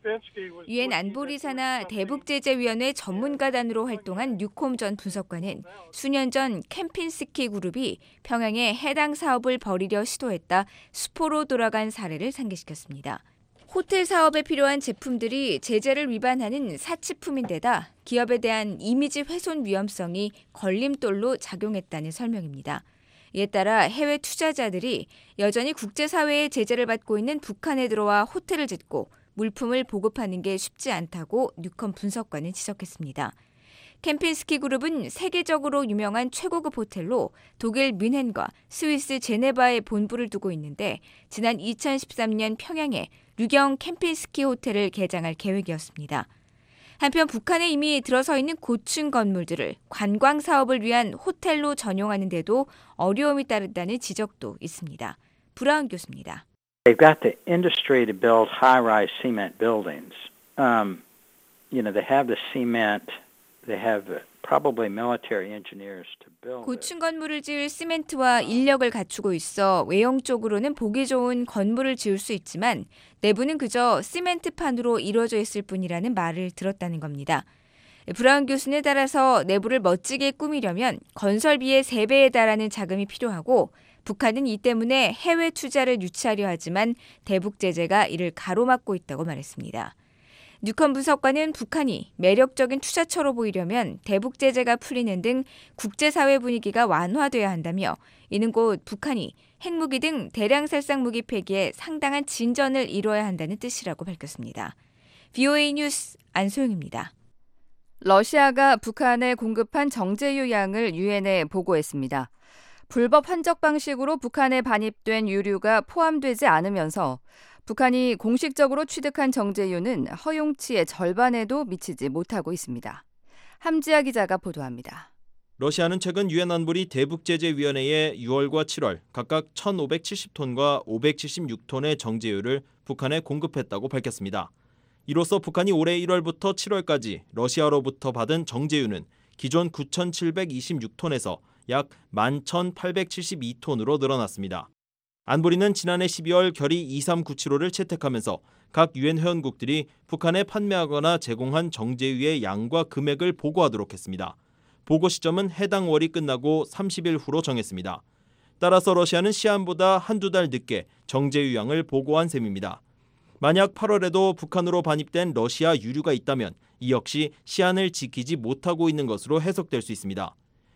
유엔 안보리사나 대북제재위원회 전문가단으로 활동한 뉴콤 전 분석관은 수년 전 캠핀스키 그룹이 평양에 해당 사업을 벌이려 시도했다 수포로 돌아간 사례를 상기시켰습니다. 호텔 사업에 필요한 제품들이 제재를 위반하는 사치품인데다 기업에 대한 이미지 훼손 위험성이 걸림돌로 작용했다는 설명입니다. 이에 따라 해외 투자자들이 여전히 국제사회의 제재를 받고 있는 북한에 들어와 호텔을 짓고 물품을 보급하는 게 쉽지 않다고 뉴컴 분석관은 지적했습니다. 캠핀스키 그룹은 세계적으로 유명한 최고급 호텔로 독일 뮌헨과 스위스 제네바에 본부를 두고 있는데 지난 이천십삼 년 평양에 류경 캠핀스키 호텔을 개장할 계획이었습니다. 한편 북한에 이미 들어서 있는 고층 건물들을 관광 사업을 위한 호텔로 전용하는 데도 어려움이 따른다는 지적도 있습니다. 브라운 교수입니다. They've got the industry to build high-rise cement buildings. Um, you know, they have the cement. They have probably military engineers to build. 고층 건물을 지을 시멘트와 인력을 갖추고 있어 외형적으로는 보기 좋은 건물을 지을 수 있지만 내부는 그저 시멘트판으로 이루어져 있을 뿐이라는 말을 들었다는 겁니다. 브라운 교수에 따라서 내부를 멋지게 꾸미려면 건설비의 세 배에 달하는 자금이 필요하고 북한은 이 때문에 해외 투자를 유치하려 하지만 대북 제재가 이를 가로막고 있다고 말했습니다. 뉴컴 분석관은 북한이 매력적인 투자처로 보이려면 대북 제재가 풀리는 등 국제사회 분위기가 완화돼야 한다며 이는 곧 북한이 핵무기 등 대량 살상 무기 폐기에 상당한 진전을 이뤄야 한다는 뜻이라고 밝혔습니다. 브이오에이 뉴스 안소영입니다. 러시아가 북한에 공급한 정제유 양을 유엔에 보고했습니다. 불법 환적 방식으로 북한에 반입된 유류가 포함되지 않으면서 북한이 공식적으로 취득한 정제유는 허용치의 절반에도 미치지 못하고 있습니다. 함지아 기자가 보도합니다. 러시아는 최근 유엔 안보리 대북제재위원회에 유월과 칠월 각각 천오백칠십 톤과 오백칠십육 톤의 정제유를 북한에 공급했다고 밝혔습니다. 이로써 북한이 올해 일월부터 칠월까지 러시아로부터 받은 정제유는 기존 구천칠백이십육 톤에서 약 만 천팔백칠십이 톤으로 늘어났습니다. 안보리는 지난해 십이월 결의 이삼구칠오를 채택하면서 각 유엔 회원국들이 북한에 판매하거나 제공한 정제유의 양과 금액을 보고하도록 했습니다. 보고 시점은 해당 월이 끝나고 삼십 일 후로 정했습니다. 따라서 러시아는 시한보다 한두 달 늦게 정제유 양을 보고한 셈입니다. 만약 팔월에도 북한으로 반입된 러시아 유류가 있다면 이 역시 시한을 지키지 못하고 있는 것으로 해석될 수 있습니다.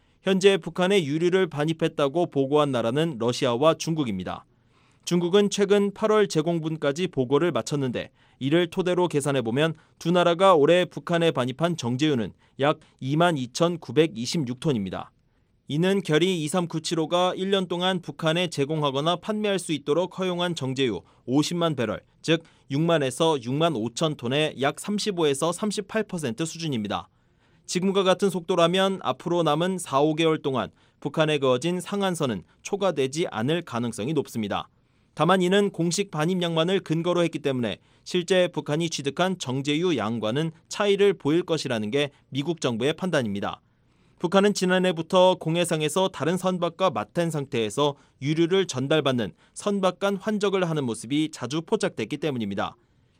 현재 북한에 유류를 반입했다고 보고한 나라는 러시아와 중국입니다. 중국은 최근 팔월 제공분까지 보고를 마쳤는데 이를 토대로 계산해보면 두 나라가 올해 북한에 반입한 정제유는 약 이만 이천구백이십육 톤입니다. 이는 결의 이삼구칠오가 일 년 동안 북한에 제공하거나 판매할 수 있도록 허용한 정제유 오십만 배럴, 즉 육만에서 육만 오천 톤의 약 삼십오에서 삼십팔 퍼센트 수준입니다. 지금과 같은 속도라면 앞으로 남은 사, 오 개월 동안 북한에 그어진 상한선은 초과되지 않을 가능성이 높습니다. 다만 이는 공식 반입량만을 근거로 했기 때문에 실제 북한이 취득한 정제유 양과는 차이를 보일 것이라는 게 미국 정부의 판단입니다. 북한은 지난해부터 공해상에서 다른 선박과 맞댄 상태에서 유류를 전달받는 선박 간 환적을 하는 모습이 자주 포착됐기 때문입니다.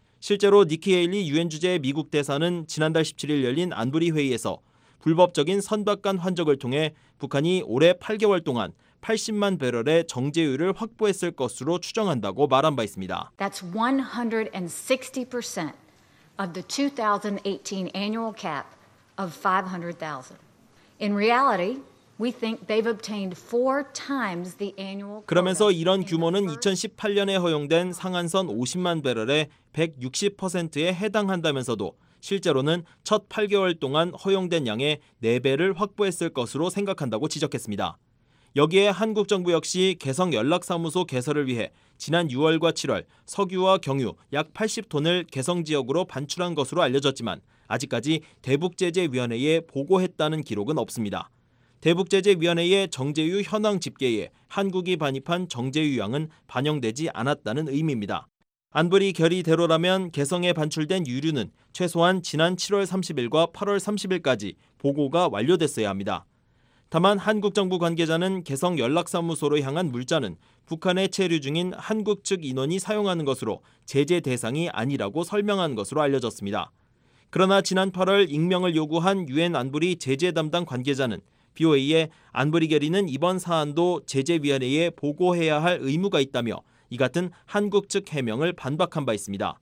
실제로 니키 헤일리 유엔 주재 미국 대사는 지난달 십칠 일 열린 안보리 회의에서 불법적인 선박 간 환적을 통해 북한이 올해 팔 개월 동안 팔십만 배럴의 정제유를 확보했을 것으로 추정한다고 말한 바 있습니다. That's one hundred sixty percent of the twenty eighteen annual cap of five hundred thousand. In reality, we think they've obtained four times the annual. 그러면서 이런 규모는 이천십팔 년에 허용된 상한선 오십만 배럴의 백육십 퍼센트에 해당한다면서도 실제로는 첫 팔 개월 동안 허용된 양의 네 배를 확보했을 것으로 생각한다고 지적했습니다. 여기에 한국 정부 역시 개성연락사무소 개설을 위해 지난 유월과 칠월 석유와 경유 약 팔십 톤을 개성 지역으로 반출한 것으로 알려졌지만 아직까지 대북제재위원회에 보고했다는 기록은 없습니다. 대북제재위원회의 정제유 현황 집계에 한국이 반입한 정제유 양은 반영되지 않았다는 의미입니다. 안보리 결의대로라면 개성에 반출된 유류는 최소한 지난 칠월 삼십일과 팔월 삼십일까지 보고가 완료됐어야 합니다. 다만 한국 정부 관계자는 개성 연락사무소로 향한 물자는 북한에 체류 중인 한국 측 인원이 사용하는 것으로 제재 대상이 아니라고 설명한 것으로 알려졌습니다. 그러나 지난 팔월 익명을 요구한 유엔 안보리 제재 담당 관계자는 브이오에이에 안보리 결의는 이번 사안도 제재위원회에 보고해야 할 의무가 있다며 이 같은 한국 측 해명을 반박한 바 있습니다.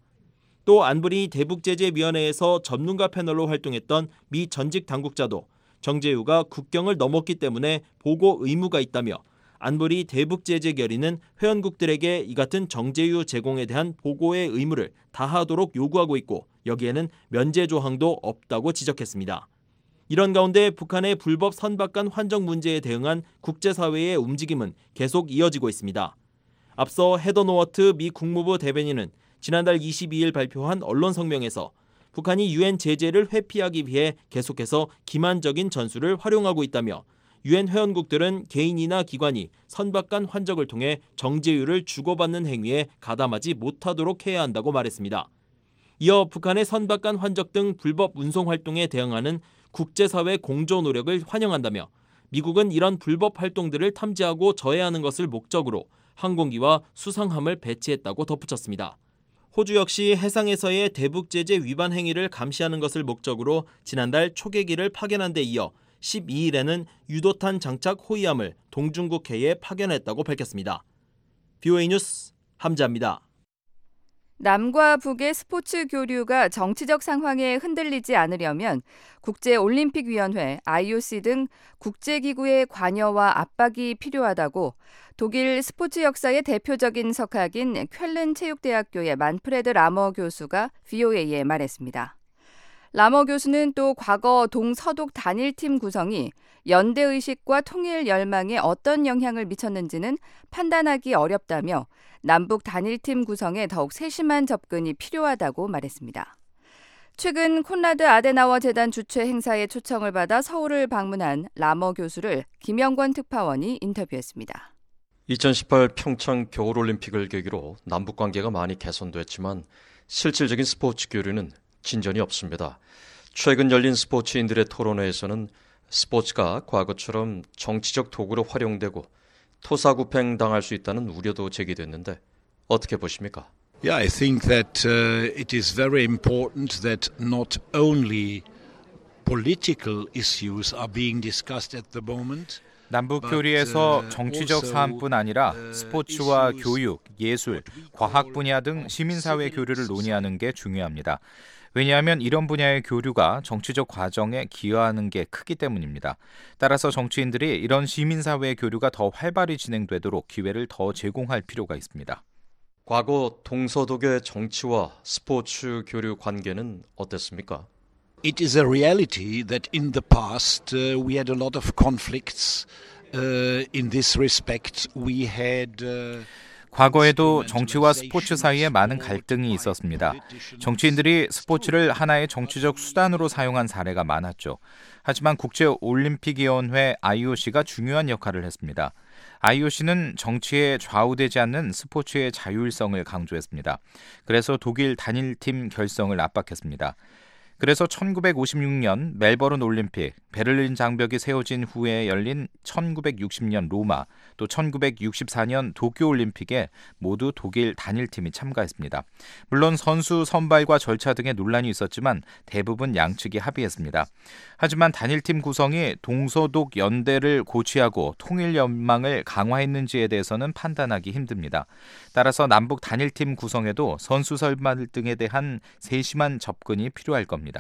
또 안보리 대북제재위원회에서 전문가 패널로 활동했던 미 전직 당국자도 정제유가 국경을 넘었기 때문에 보고 의무가 있다며 안보리 대북 제재 결의는 회원국들에게 이 같은 정제유 제공에 대한 보고의 의무를 다하도록 요구하고 있고 여기에는 면제 조항도 없다고 지적했습니다. 이런 가운데 북한의 불법 선박간 환적 문제에 대응한 국제사회의 움직임은 계속 이어지고 있습니다. 앞서 헤더 노어트 미 국무부 대변인은 지난달 이십이일 발표한 언론 성명에서 북한이 유엔 제재를 회피하기 위해 계속해서 기만적인 전술을 활용하고 있다며 유엔 회원국들은 개인이나 기관이 선박간 환적을 통해 정제유를 주고받는 행위에 가담하지 못하도록 해야 한다고 말했습니다. 이어 북한의 선박간 환적 등 불법 운송 활동에 대응하는 국제사회 공조 노력을 환영한다며 미국은 이런 불법 활동들을 탐지하고 저해하는 것을 목적으로 항공기와 수상함을 배치했다고 덧붙였습니다. 호주 역시 해상에서의 대북 제재 위반 행위를 감시하는 것을 목적으로 지난달 초계기를 파견한 데 이어 십이일에는 유도탄 장착 호위함을 동중국해에 파견했다고 밝혔습니다. 비오에이 뉴스 함자입니다. 남과 북의 스포츠 교류가 정치적 상황에 흔들리지 않으려면 국제올림픽위원회, 아이오씨 등 국제기구의 관여와 압박이 필요하다고 독일 스포츠 역사의 대표적인 석학인 쾰른 체육대학교의 만프레드 라머 교수가 비오에이에 말했습니다. 라머 교수는 또 과거 동서독 단일팀 구성이 연대의식과 통일 열망에 어떤 영향을 미쳤는지는 판단하기 어렵다며 남북 단일팀 구성에 더욱 세심한 접근이 필요하다고 말했습니다. 최근 콘라드 아데나워 재단 주최 행사에 초청을 받아 서울을 방문한 라머 교수를 김영권 특파원이 인터뷰했습니다. 이천십팔 평창 겨울올림픽을 계기로 남북관계가 많이 개선됐지만 실질적인 스포츠 교류는 진전이 없습니다. 최근 열린 스포츠인들의 토론회에서는 스포츠가 과거처럼 정치적 도구로 활용되고 토사구팽 당할 수 있다는 우려도 제기됐는데 어떻게 보십니까? Yeah, I think that uh, it is very important that not only political issues are being discussed at the moment. 남북 교류에서 정치적 사안뿐 아니라 스포츠와 교육, 예술, 과학 분야 등 시민사회 교류를 논의하는 게 중요합니다. 왜냐하면 이런 분야의 교류가 정치적 과정에 기여하는 게 크기 때문입니다. 따라서 정치인들이 이런 시민사회 교류가 더 활발히 진행되도록 기회를 더 제공할 필요가 있습니다. 과거 동서독의 정치와 스포츠 교류 관계는 어땠습니까? It is a reality that in the past uh, we had a lot of conflicts. Uh, in this respect, we had. Uh, 과거에도 정치와 스포츠 사이에 많은 갈등이 있었습니다. 정치인들이 스포츠를 하나의 정치적 수단으로 사용한 사례가 많았죠. 하지만 국제올림픽위원회 아이오씨가 중요한 역할을 했습니다. 아이오씨는 정치에 좌우되지 않는 스포츠의 자율성을 강조했습니다. 그래서 독일 단일팀 결성을 압박했습니다. 그래서 천구백오십육년 멜버른 올림픽, 베를린 장벽이 세워진 후에 열린 천구백육십년 로마, 또 천구백육십사년 도쿄올림픽에 모두 독일 단일팀이 참가했습니다. 물론 선수 선발과 절차 등의 논란이 있었지만 대부분 양측이 합의했습니다. 하지만 단일팀 구성이 동서독 연대를 고취하고 통일 연망을 강화했는지에 대해서는 판단하기 힘듭니다. 따라서 남북 단일팀 구성에도 선수 선발 등에 대한 세심한 접근이 필요할 겁니다.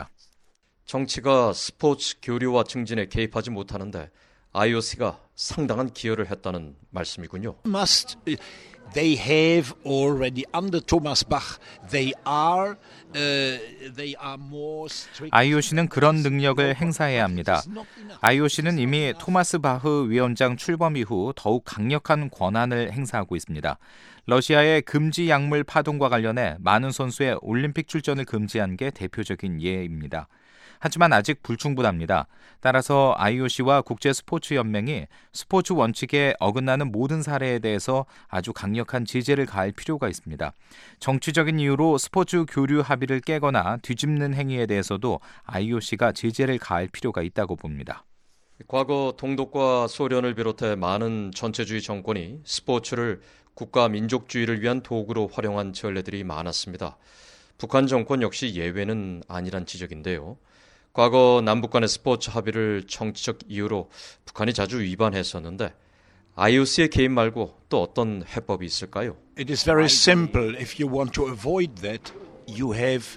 정치가 스포츠 교류와 증진에 개입하지 못하는데 아이오씨가 상당한 기여를 했다는 말씀이군요. Must they have already under Thomas Bach they are uh, they are more strict. 아이오씨는 그런 능력을 행사해야 합니다. 아이오씨는 이미 토마스 바흐 위원장 출범 이후 더욱 강력한 권한을 행사하고 있습니다. 러시아의 금지 약물 파동과 관련해 많은 선수의 올림픽 출전을 금지한 게 대표적인 예입니다. 하지만 아직 불충분합니다. 따라서 아이오씨와 국제스포츠연맹이 스포츠 원칙에 어긋나는 모든 사례에 대해서 아주 강력한 제재를 가할 필요가 있습니다. 정치적인 이유로 스포츠 교류 합의를 깨거나 뒤집는 행위에 대해서도 아이오씨가 제재를 가할 필요가 있다고 봅니다. 과거 동독과 소련을 비롯해 많은 전체주의 정권이 스포츠를 국가 민족주의를 위한 도구로 활용한 전례들이 많았습니다. 북한 정권 역시 예외는 아니란 지적인데요. 과거 남북 간의 스포츠 합의를 정치적 이유로 북한이 자주 위반했었는데 아이오씨의 개입 말고 또 어떤 해법이 있을까요? It is very simple. If you want to avoid that, you have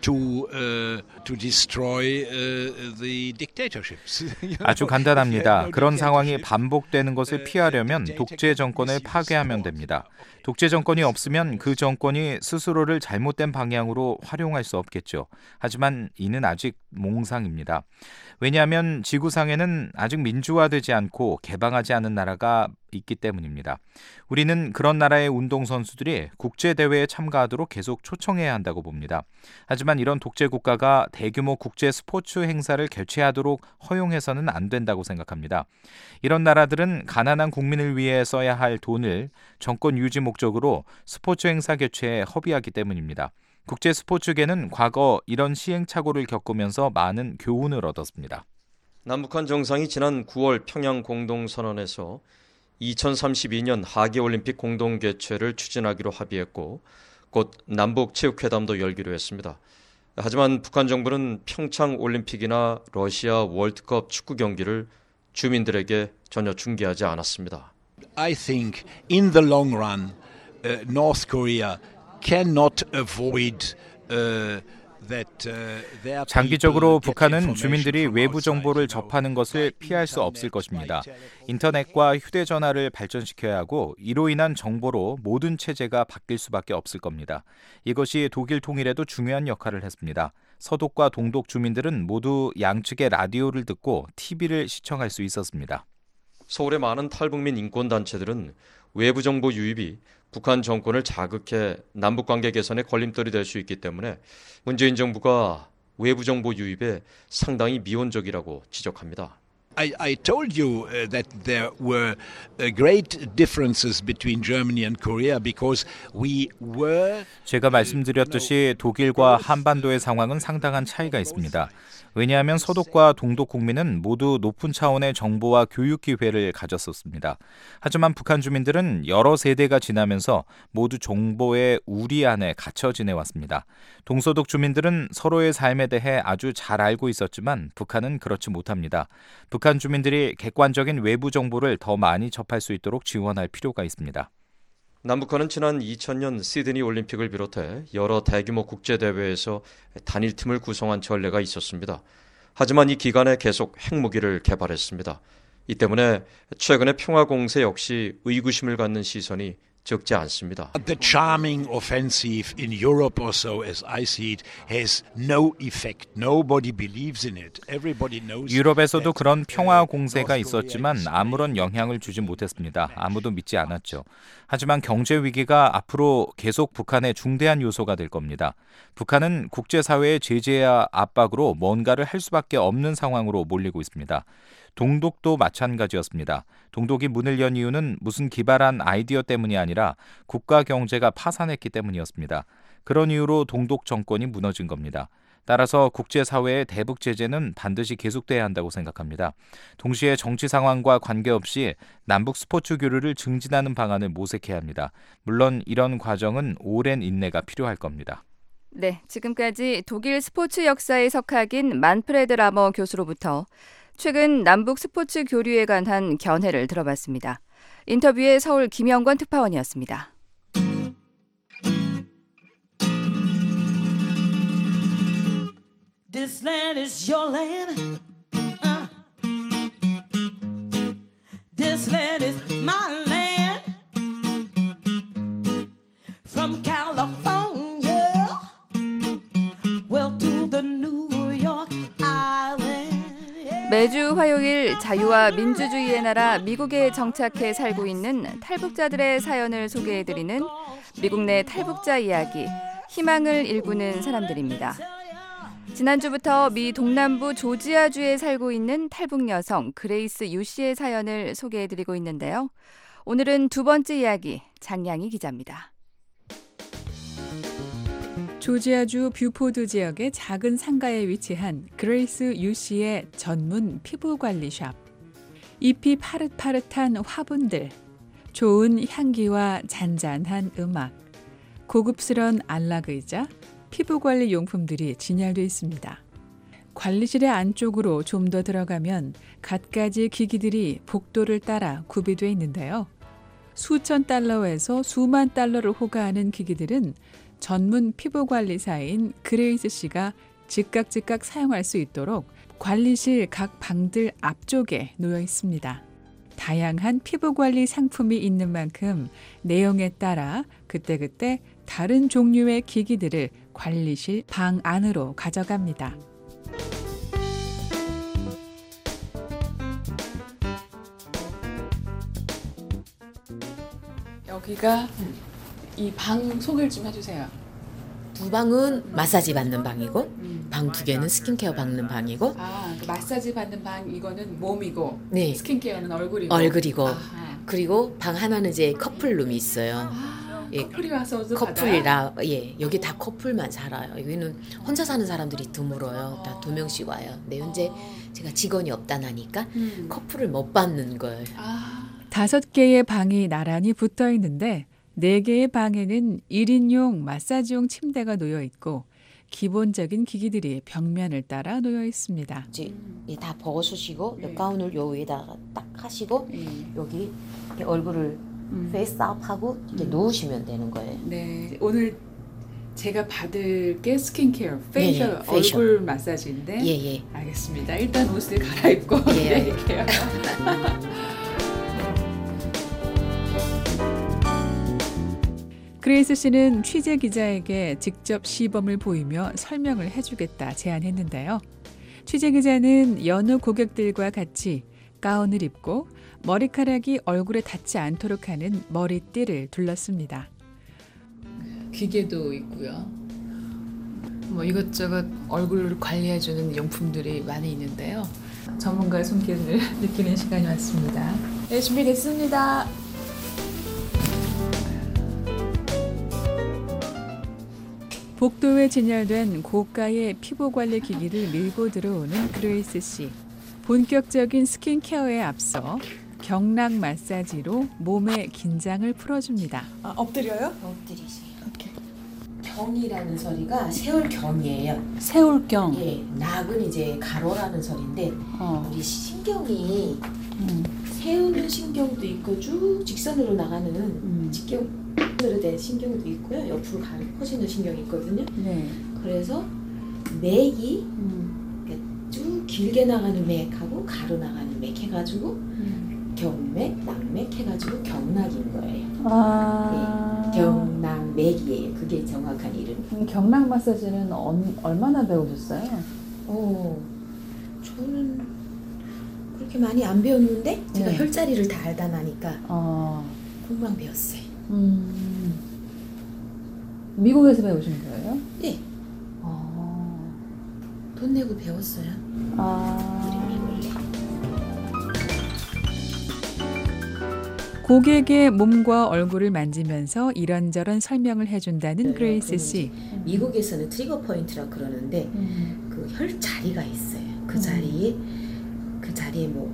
to uh, to destroy uh, the dictatorships. 아주 간단합니다. 그런 상황이 반복되는 것을 피하려면 독재 정권을 파괴하면 됩니다. 독재 정권이 없으면 그 정권이 스스로를 잘못된 방향으로 활용할 수 없겠죠. 하지만 이는 아직 몽상입니다. 왜냐하면 지구상에는 아직 민주화되지 않고 개방하지 않은 나라가 있기 때문입니다. 우리는 그런 나라의 운동선수들이 국제대회에 참가하도록 계속 초청해야 한다고 봅니다. 하지만 이런 독재 국가가 대규모 국제 스포츠 행사를 개최하도록 허용해서는 안 된다고 생각합니다. 이런 나라들은 가난한 국민을 위해 써야 할 돈을 정권 유지 목적으로 스포츠 행사 개최에 허비하기 때문입니다. 국제 스포츠계는 과거 이런 시행착오를 겪으면서 많은 교훈을 얻었습니다. 남북한 정상이 지난 구월 평양 공동선언에서 이천삼십이 년 하계올림픽 공동 개최를 추진하기로 합의했고 곧 남북체육회담도 열기로 했습니다. 하지만 북한 정부는 평창 올림픽이나 러시아 월드컵 축구 경기를 주민들에게 전혀 중계하지 않았습니다. I think in the long run, uh, North Korea cannot avoid uh, that uh, their 장기적으로 people 북한은 get 주민들이 information 외부 from 정보를 outside. 접하는 것을 피할 수 없을 것입니다. 인터넷과 휴대전화를 발전시켜야 하고 이로 인한 정보로 모든 체제가 바뀔 수밖에 없을 겁니다. 이것이 독일 통일에도 중요한 역할을 했습니다. 서독과 동독 주민들은 모두 양측의 라디오를 듣고 티비를 시청할 수 있었습니다. 서울의 많은 탈북민 인권단체들은 외부 정보 유입이 북한 정권을 자극해 남북관계 개선에 걸림돌이 될 수 있기 때문에 문재인 정부가 외부 정보 유입에 상당히 미온적이라고 지적합니다. I, I told you uh, that there were uh, great differences between Germany and Korea because we were 제가 말씀드렸듯이 독일과 한반도의 상황은 상당한 차이가 있습니다. 왜냐하면 서독과 동독 국민은 모두 높은 차원의 정보와 교육 기회를 가졌었습니다. 하지만 북한 주민들은 여러 세대가 지나면서 모두 정보의 우리 안에 갇혀 지내왔습니다. 동서독 주민들은 서로의 삶에 대해 아주 잘 알고 있었지만 북한은 그렇지 못합니다. 북한 주민들이 객관적인 외부 정보를 더 많이 접할 수 있도록 지원할 필요가 있습니다. 남북한은 지난 이천 년 시드니 올림픽을 비롯해 여러 대규모 국제대회에서 단일팀을 구성한 전례가 있었습니다. 하지만 이 기간에 계속 핵무기를 개발했습니다. 이 때문에 최근의 평화공세 역시 의구심을 갖는 시선이 적지 않습니다. The charming offensive in Europe or so, as I see it, has no effect. Nobody believes in it. Everybody knows. 유럽에서도 그런 평화 공세가 있었지만 아무런 영향을 주지 못했습니다. 아무도 믿지 않았죠. 하지만 경제 위기가 앞으로 계속 북한의 중대한 요소가 될 겁니다. 북한은 국제사회의 제재와 압박으로 뭔가를 할 수밖에 없는 상황으로 몰리고 있습니다. 동독도 마찬가지였습니다. 동독이 문을 연 이유는 무슨 기발한 아이디어 때문이 아니라 국가 경제가 파산했기 때문이었습니다. 그런 이유로 동독 정권이 무너진 겁니다. 따라서 국제사회의 대북 제재는 반드시 계속돼야 한다고 생각합니다. 동시에 정치 상황과 관계없이 남북 스포츠 교류를 증진하는 방안을 모색해야 합니다. 물론 이런 과정은 오랜 인내가 필요할 겁니다. 네, 지금까지 독일 스포츠 역사의 석학인 만프레드 라머 교수로부터 최근 남북 스포츠 교류에 관한 견해를 들어봤습니다. 인터뷰에 서울 김영권 특파원이었습니다. This land is your land. Uh. This land is my land. From California, well to the New York Island. 매주 화요일 자유와 민주주의의 나라 미국에 정착해 살고 있는 탈북자들의 사연을 소개해드리는 미국 내 탈북자 이야기, 희망을 일구는 사람들입니다. 지난주부터 미 동남부 조지아주에 살고 있는 탈북 여성 그레이스 유 씨의 사연을 소개해드리고 있는데요. 오늘은 두 번째 이야기, 장량희 기자입니다. 조지아주 뷰포드 지역의 작은 상가에 위치한 그레이스 유 씨의 전문 피부관리샵. 잎이 파릇파릇한 화분들, 좋은 향기와 잔잔한 음악, 고급스런 안락의자, 피부관리 용품들이 진열되어 있습니다. 관리실의 안쪽으로 좀 더 들어가면 갖가지 기기들이 복도를 따라 구비되어 있는데요. 수천 달러에서 수만 달러를 호가하는 기기들은 전문 피부관리사인 그레이스 씨가 즉각 즉각 사용할 수 있도록 관리실 각 방들 앞쪽에 놓여 있습니다. 다양한 피부관리 상품이 있는 만큼 내용에 따라 그때그때 다른 종류의 기기들을 관리실 방 안으로 가져갑니다. 여기가 이 방 소개를 좀 해주세요. 두 방은 마사지 받는 방이고 음. 방 두 개는 스킨케어 받는 방이고. 아, 그 마사지 받는 방 이거는 몸이고 네. 스킨케어는 얼굴이고. 얼굴이고. 아하. 그리고 방 하나는 이제 커플룸이 있어요. 아, 예, 커플이 와서도 커플이라 예 여기 다 커플만 살아요. 여기는 혼자 사는 사람들이 드물어요. 다 두 명씩 와요. 근데 현재 제가 직원이 없다 나니까 음. 커플을 못 받는 걸. 아. 다섯 개의 방이 나란히 붙어 있는데 네 개의 방에는 일 인용 마사지용 침대가 놓여 있고 기본적인 기기들이 벽면을 따라 놓여 있습니다. 이제 다 벗으시고 네. 가운을 요 위에다가 딱 하시고 네. 여기 이렇게 얼굴을 음. 페이스업하고 이렇게 음. 누우시면 되는 거예요. 네, 오늘 제가 받을 게 스킨케어, 페이셜, 네, 네. 페이셜. 얼굴 마사지인데. 예, 예. 알겠습니다. 일단 옷을 갈아입고 예. 드릴게요. 그레이스 씨는 취재 기자에게 직접 시범을 보이며 설명을 해주겠다 제안했는데요. 취재 기자는 여느 고객들과 같이 가운을 입고 머리카락이 얼굴에 닿지 않도록 하는 머리띠를 둘렀습니다. 기계도 있고요. 뭐 이것저것 얼굴을 관리해주는 용품들이 많이 있는데요. 전문가의 손길을 느끼는 시간이 왔습니다. 네, 준비됐습니다. 복도에 진열된 고가의 피부관리 기기를 밀고 들어오는 그레이스 씨. 본격적인 스킨케어에 앞서 경락 마사지로 몸의 긴장을 풀어줍니다. 아, 엎드려요? 엎드리세요. 오케이. 경이라는 소리가 세월경이에요. 세월경. 예, 낙은 이제 가로라는 소리인데 어. 우리 신경이 음. 세우는 신경도 있고 쭉 직선으로 나가는 음. 직경으로 된 신경도 있고요. 옆으로 가는 퍼지는 신경이 있거든요. 네. 그래서 맥이 음. 쭉 길게 나가는 맥하고 가로 나가는 맥 해가지고 음. 경맥, 낙맥 해가지고 경락인 거예요. 아. 네, 경락맥이에요. 그게 정확한 이름. 경락 마사지는 언, 얼마나 배우셨어요? 어, 저는 그렇게 많이 안 배웠는데 제가 네. 혈자리를 다 알다 나니까 어. 금방 배웠어요. 음. 미국에서 배우신 거예요? 네. 어. 돈 내고 배웠어요. 아. 고객의 몸과 얼굴을 만지면서 이런저런 설명을 해준다는 네, 그레이스 씨. 미국에서는 트리거 포인트라 그러는데 음. 그 혈 자리가 있어요. 그 자리에 그 자리에 뭐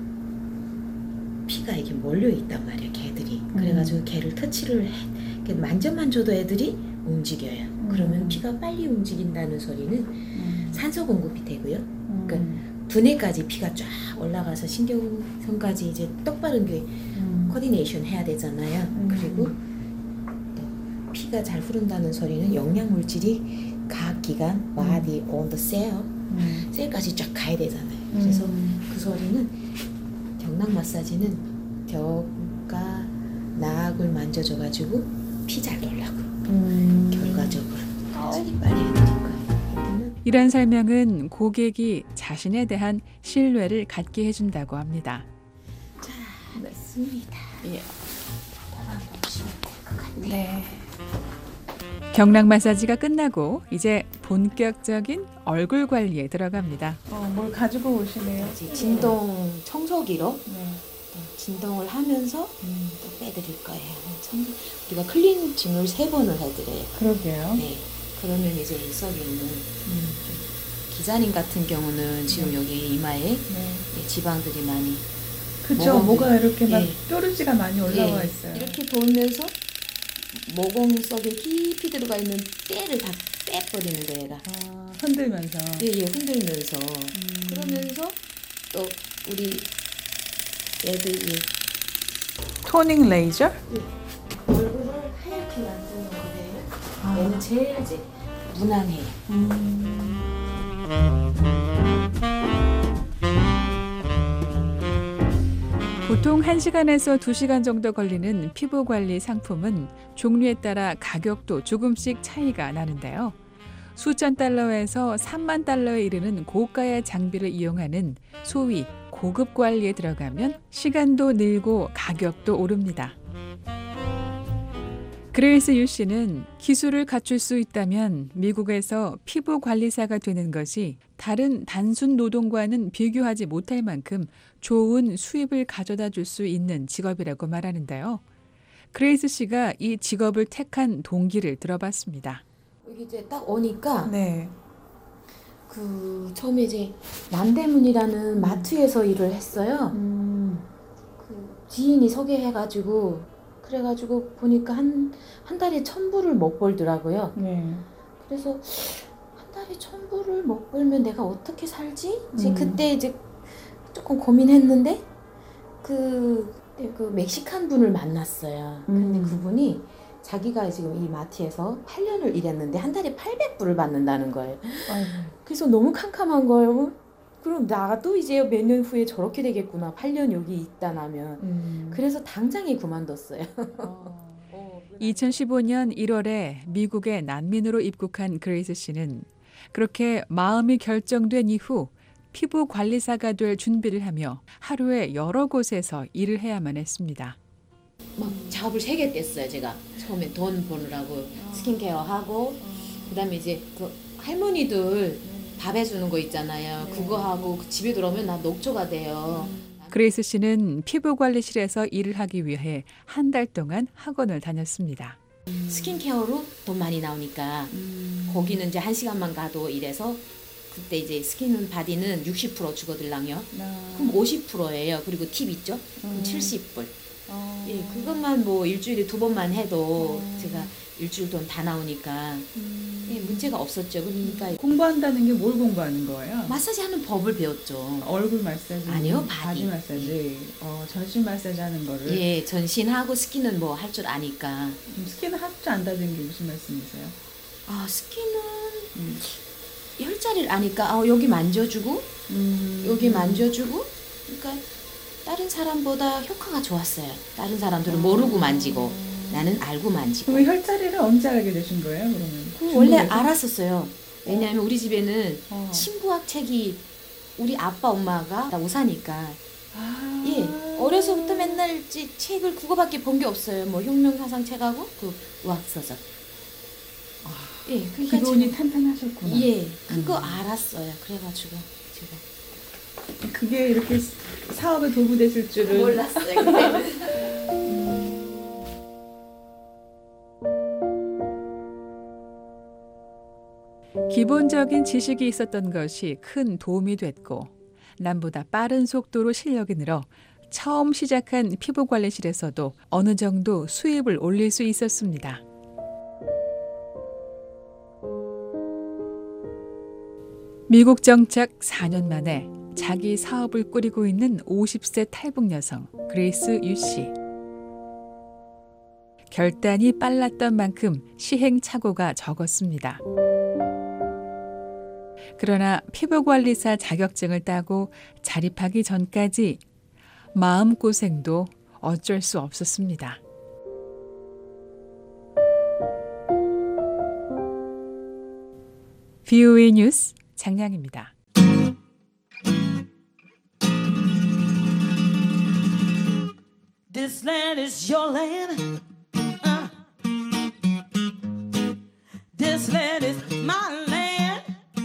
피가 이렇게 몰려 있단 말이에요. 개들이. 그래가지고 개를 터치를 해, 만져만 줘도 애들이 움직여요. 음. 그러면 피가 빨리 움직인다는 소리는 음. 산소 공급이 되고요. 음. 그러니까 두뇌까지 피가 쫙 올라가서 신경선까지 이제 똑바른 게 음. 코디네이션 해야 되잖아요. 음. 그리고 또 피가 잘 흐른다는 소리는 영양 물질이 각 기관, body, on the cell, 음. 셀까지 쫙 가야 되잖아요. 그래서 음. 그 소리는 경락 마사지는 벽과 낙을 만져줘가지고 피 잘 돌라고 음. 결과적으로 빨리 빨리 해드릴 거예요. 이런 설명은 고객이 자신에 대한 신뢰를 갖게 해준다고 합니다. 자, 됐습니다. 예. 보시면 될 것 같네요. 네. 경락 마사지가 끝나고 이제 본격적인 얼굴 관리에 들어갑니다. 어, 뭘 가지고 오시네요? 이제 진동 청소기로 네. 또 진동을 하면서 음, 또 빼드릴 거예요. 청, 우리가 클렌징을 세 번을 해드려요. 그러게요. 네. 그러면 이제 이 속에 있는 음, 기자님 같은 경우는 지금 네. 여기 이마에 네. 네, 지방들이 많이 그쵸. 뭐가 이렇게 막 예. 뾰루지가 많이 올라와 예. 있어요. 이렇게 돌면서 모공 속에 깊이 들어가 있는 때를 다 빼버리는 거예요. 얘가. 아, 흔들면서. 예, 예, 흔들면서. 음. 그러면서 또 우리 애들이 토닝 레이저? 예. 얼굴을 하얗게 만드는 거예요. 아. 얘는 제일 이제 무난해요. 음. 보통 한 시간에서 두 시간 정도 걸리는 피부 관리 상품은 종류에 따라 가격도 조금씩 차이가 나는데요. 수천 달러에서 삼만 달러에 이르는 고가의 장비를 이용하는 소위 고급 관리에 들어가면 시간도 늘고 가격도 오릅니다. 그레이스 유 씨는 기술을 갖출 수 있다면 미국에서 피부 관리사가 되는 것이 다른 단순 노동과는 비교하지 못할 만큼 좋은 수입을 가져다 줄 수 있는 직업이라고 말하는데요. 그레이스 씨가 이 직업을 택한 동기를 들어봤습니다. 여기 이제 딱 오니까 네. 그 처음에 이제 남대문이라는 마트에서 일을 했어요. 음. 그 지인이 소개해가지고 그래가지고 보니까 한, 한 달에 천 불을 못 벌더라고요. 네. 그래서 한 달에 천 불을 못 벌면 내가 어떻게 살지? 이제 음. 그때 이제 조금 고민했는데 그, 그 멕시칸 분을 만났어요. 음. 근데 그분이 자기가 지금 이 마트에서 팔 년을 일했는데 한 달에 팔백 불을 받는다는 거예요. 아이고. 그래서 너무 캄캄한 거예요. 그럼 나도 이제 몇 년 후에 저렇게 되겠구나. 팔 년 여기 있다 나면. 음. 그래서 당장에 그만뒀어요. 어. 이천십오 년 일월에 미국에 난민으로 입국한 그레이스 씨는 그렇게 마음이 결정된 이후 피부 관리사가 될 준비를 하며 하루에 여러 곳에서 일을 해야만 했습니다. 막 작업을 세 개 뗐어요. 제가 처음에 돈 버느라고 스킨케어 하고 그다음에 이제 그 할머니들 밥 해주는 거 있잖아요. 네. 그거 하고 집에 들어오면 나 녹초가 돼요. 그레이스 씨는 피부관리실에서 일을 하기 위해 한 달 동안 학원을 다녔습니다. 음. 스킨케어로 돈 많이 나오니까 음. 거기는 이제 한 시간만 가도 이래서 그때 이제 스킨 바디는 육십 퍼센트 주거들랑요. 아. 그럼 오십 퍼센트예요. 그리고 팁 있죠? 그럼 음. 칠십 불. 아. 예, 그것만 뭐 일주일에 두 번만 해도 아. 제가 일주일 돈 다 나오니까 음. 예, 문제가 없었죠. 그러니까 공부한다는 게 뭘 공부하는 거예요? 마사지 하는 법을 배웠죠. 얼굴 마사지? 아니요, 바디. 바디 마사지. 어, 전신 마사지 하는 거를? 예, 전신하고 스킨은 뭐 할 줄 아니까. 음, 스킨은 할 줄 안다는 게 무슨 말씀이세요? 아, 스킨은 음. 혈자리를 아니까 어, 여기 만져주고 음. 여기 만져주고 그러니까 다른 사람보다 효과가 좋았어요. 다른 사람들은 모르고 만지고 나는 알고 만지고. 그 혈자리를 언제 알게 되신 거예요, 그러면? 그 원래 알았었어요. 왜냐하면 우리 집에는 어. 친구학 책이 우리 아빠 엄마가 다 우사니까. 아. 예, 어려서부터 맨날 책을 그거밖에 본 게 없어요. 뭐 혁명사상 책하고 그 의학서적. 아. 예, 그러니까 기본이 탄탄하셨구나. 예, 그거 음. 알았어요. 그래가지고 제가. 그게 이렇게 사업에 도구 되실 줄은 몰랐어요. 기본적인 지식이 있었던 것이 큰 도움이 됐고 남보다 빠른 속도로 실력이 늘어 처음 시작한 피부관리실에서도 어느 정도 수입을 올릴 수 있었습니다. 미국 정착 사 년 만에 자기 사업을 꾸리고 있는 오십 세 탈북 여성 그레이스 유 씨. 결단이 빨랐던 만큼 시행착오가 적었습니다. 그러나 피부관리사 자격증을 따고 자립하기 전까지 마음고생도 어쩔 수 없었습니다. 브이오에이 뉴스 장량입니다. This land is your land. Uh. This land is my land.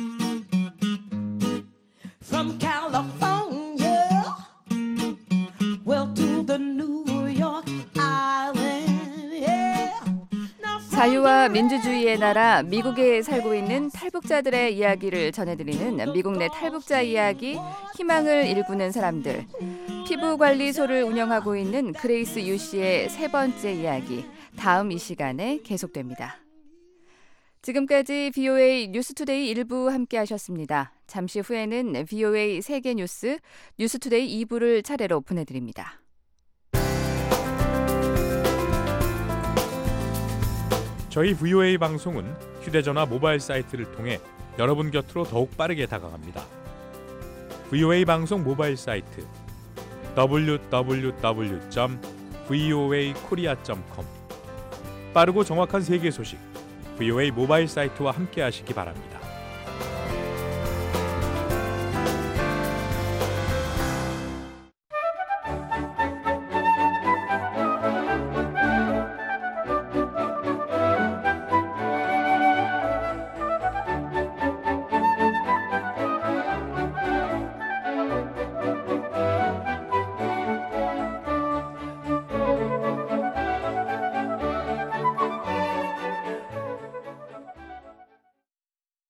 From California, well to the New York Island. Yeah. 자유와 민주주의의 나라 미국에 살고 있는 탈북자들의 이야기를 전해드리는 미국 내 탈북자 이야기, 희망을 일구는 사람들. 피부관리소를 운영하고 있는 그레이스 유 씨의 세 번째 이야기, 다음 이 시간에 계속됩니다. 지금까지 브이오에이 뉴스투데이 일부 함께 하셨습니다. 잠시 후에는 브이오에이 세계 뉴스, 뉴스투데이 이 부를 차례로 보내드립니다. 저희 브이오에이 방송은 휴대전화 모바일 사이트를 통해 여러분 곁으로 더욱 빠르게 다가갑니다. 브이오에이 방송 모바일 사이트 더블유 더블유 더블유 점 브이오에이 코리아 점 컴 빠르고 정확한 세계 소식 브이오에이 모바일 사이트와 함께 하시기 바랍니다.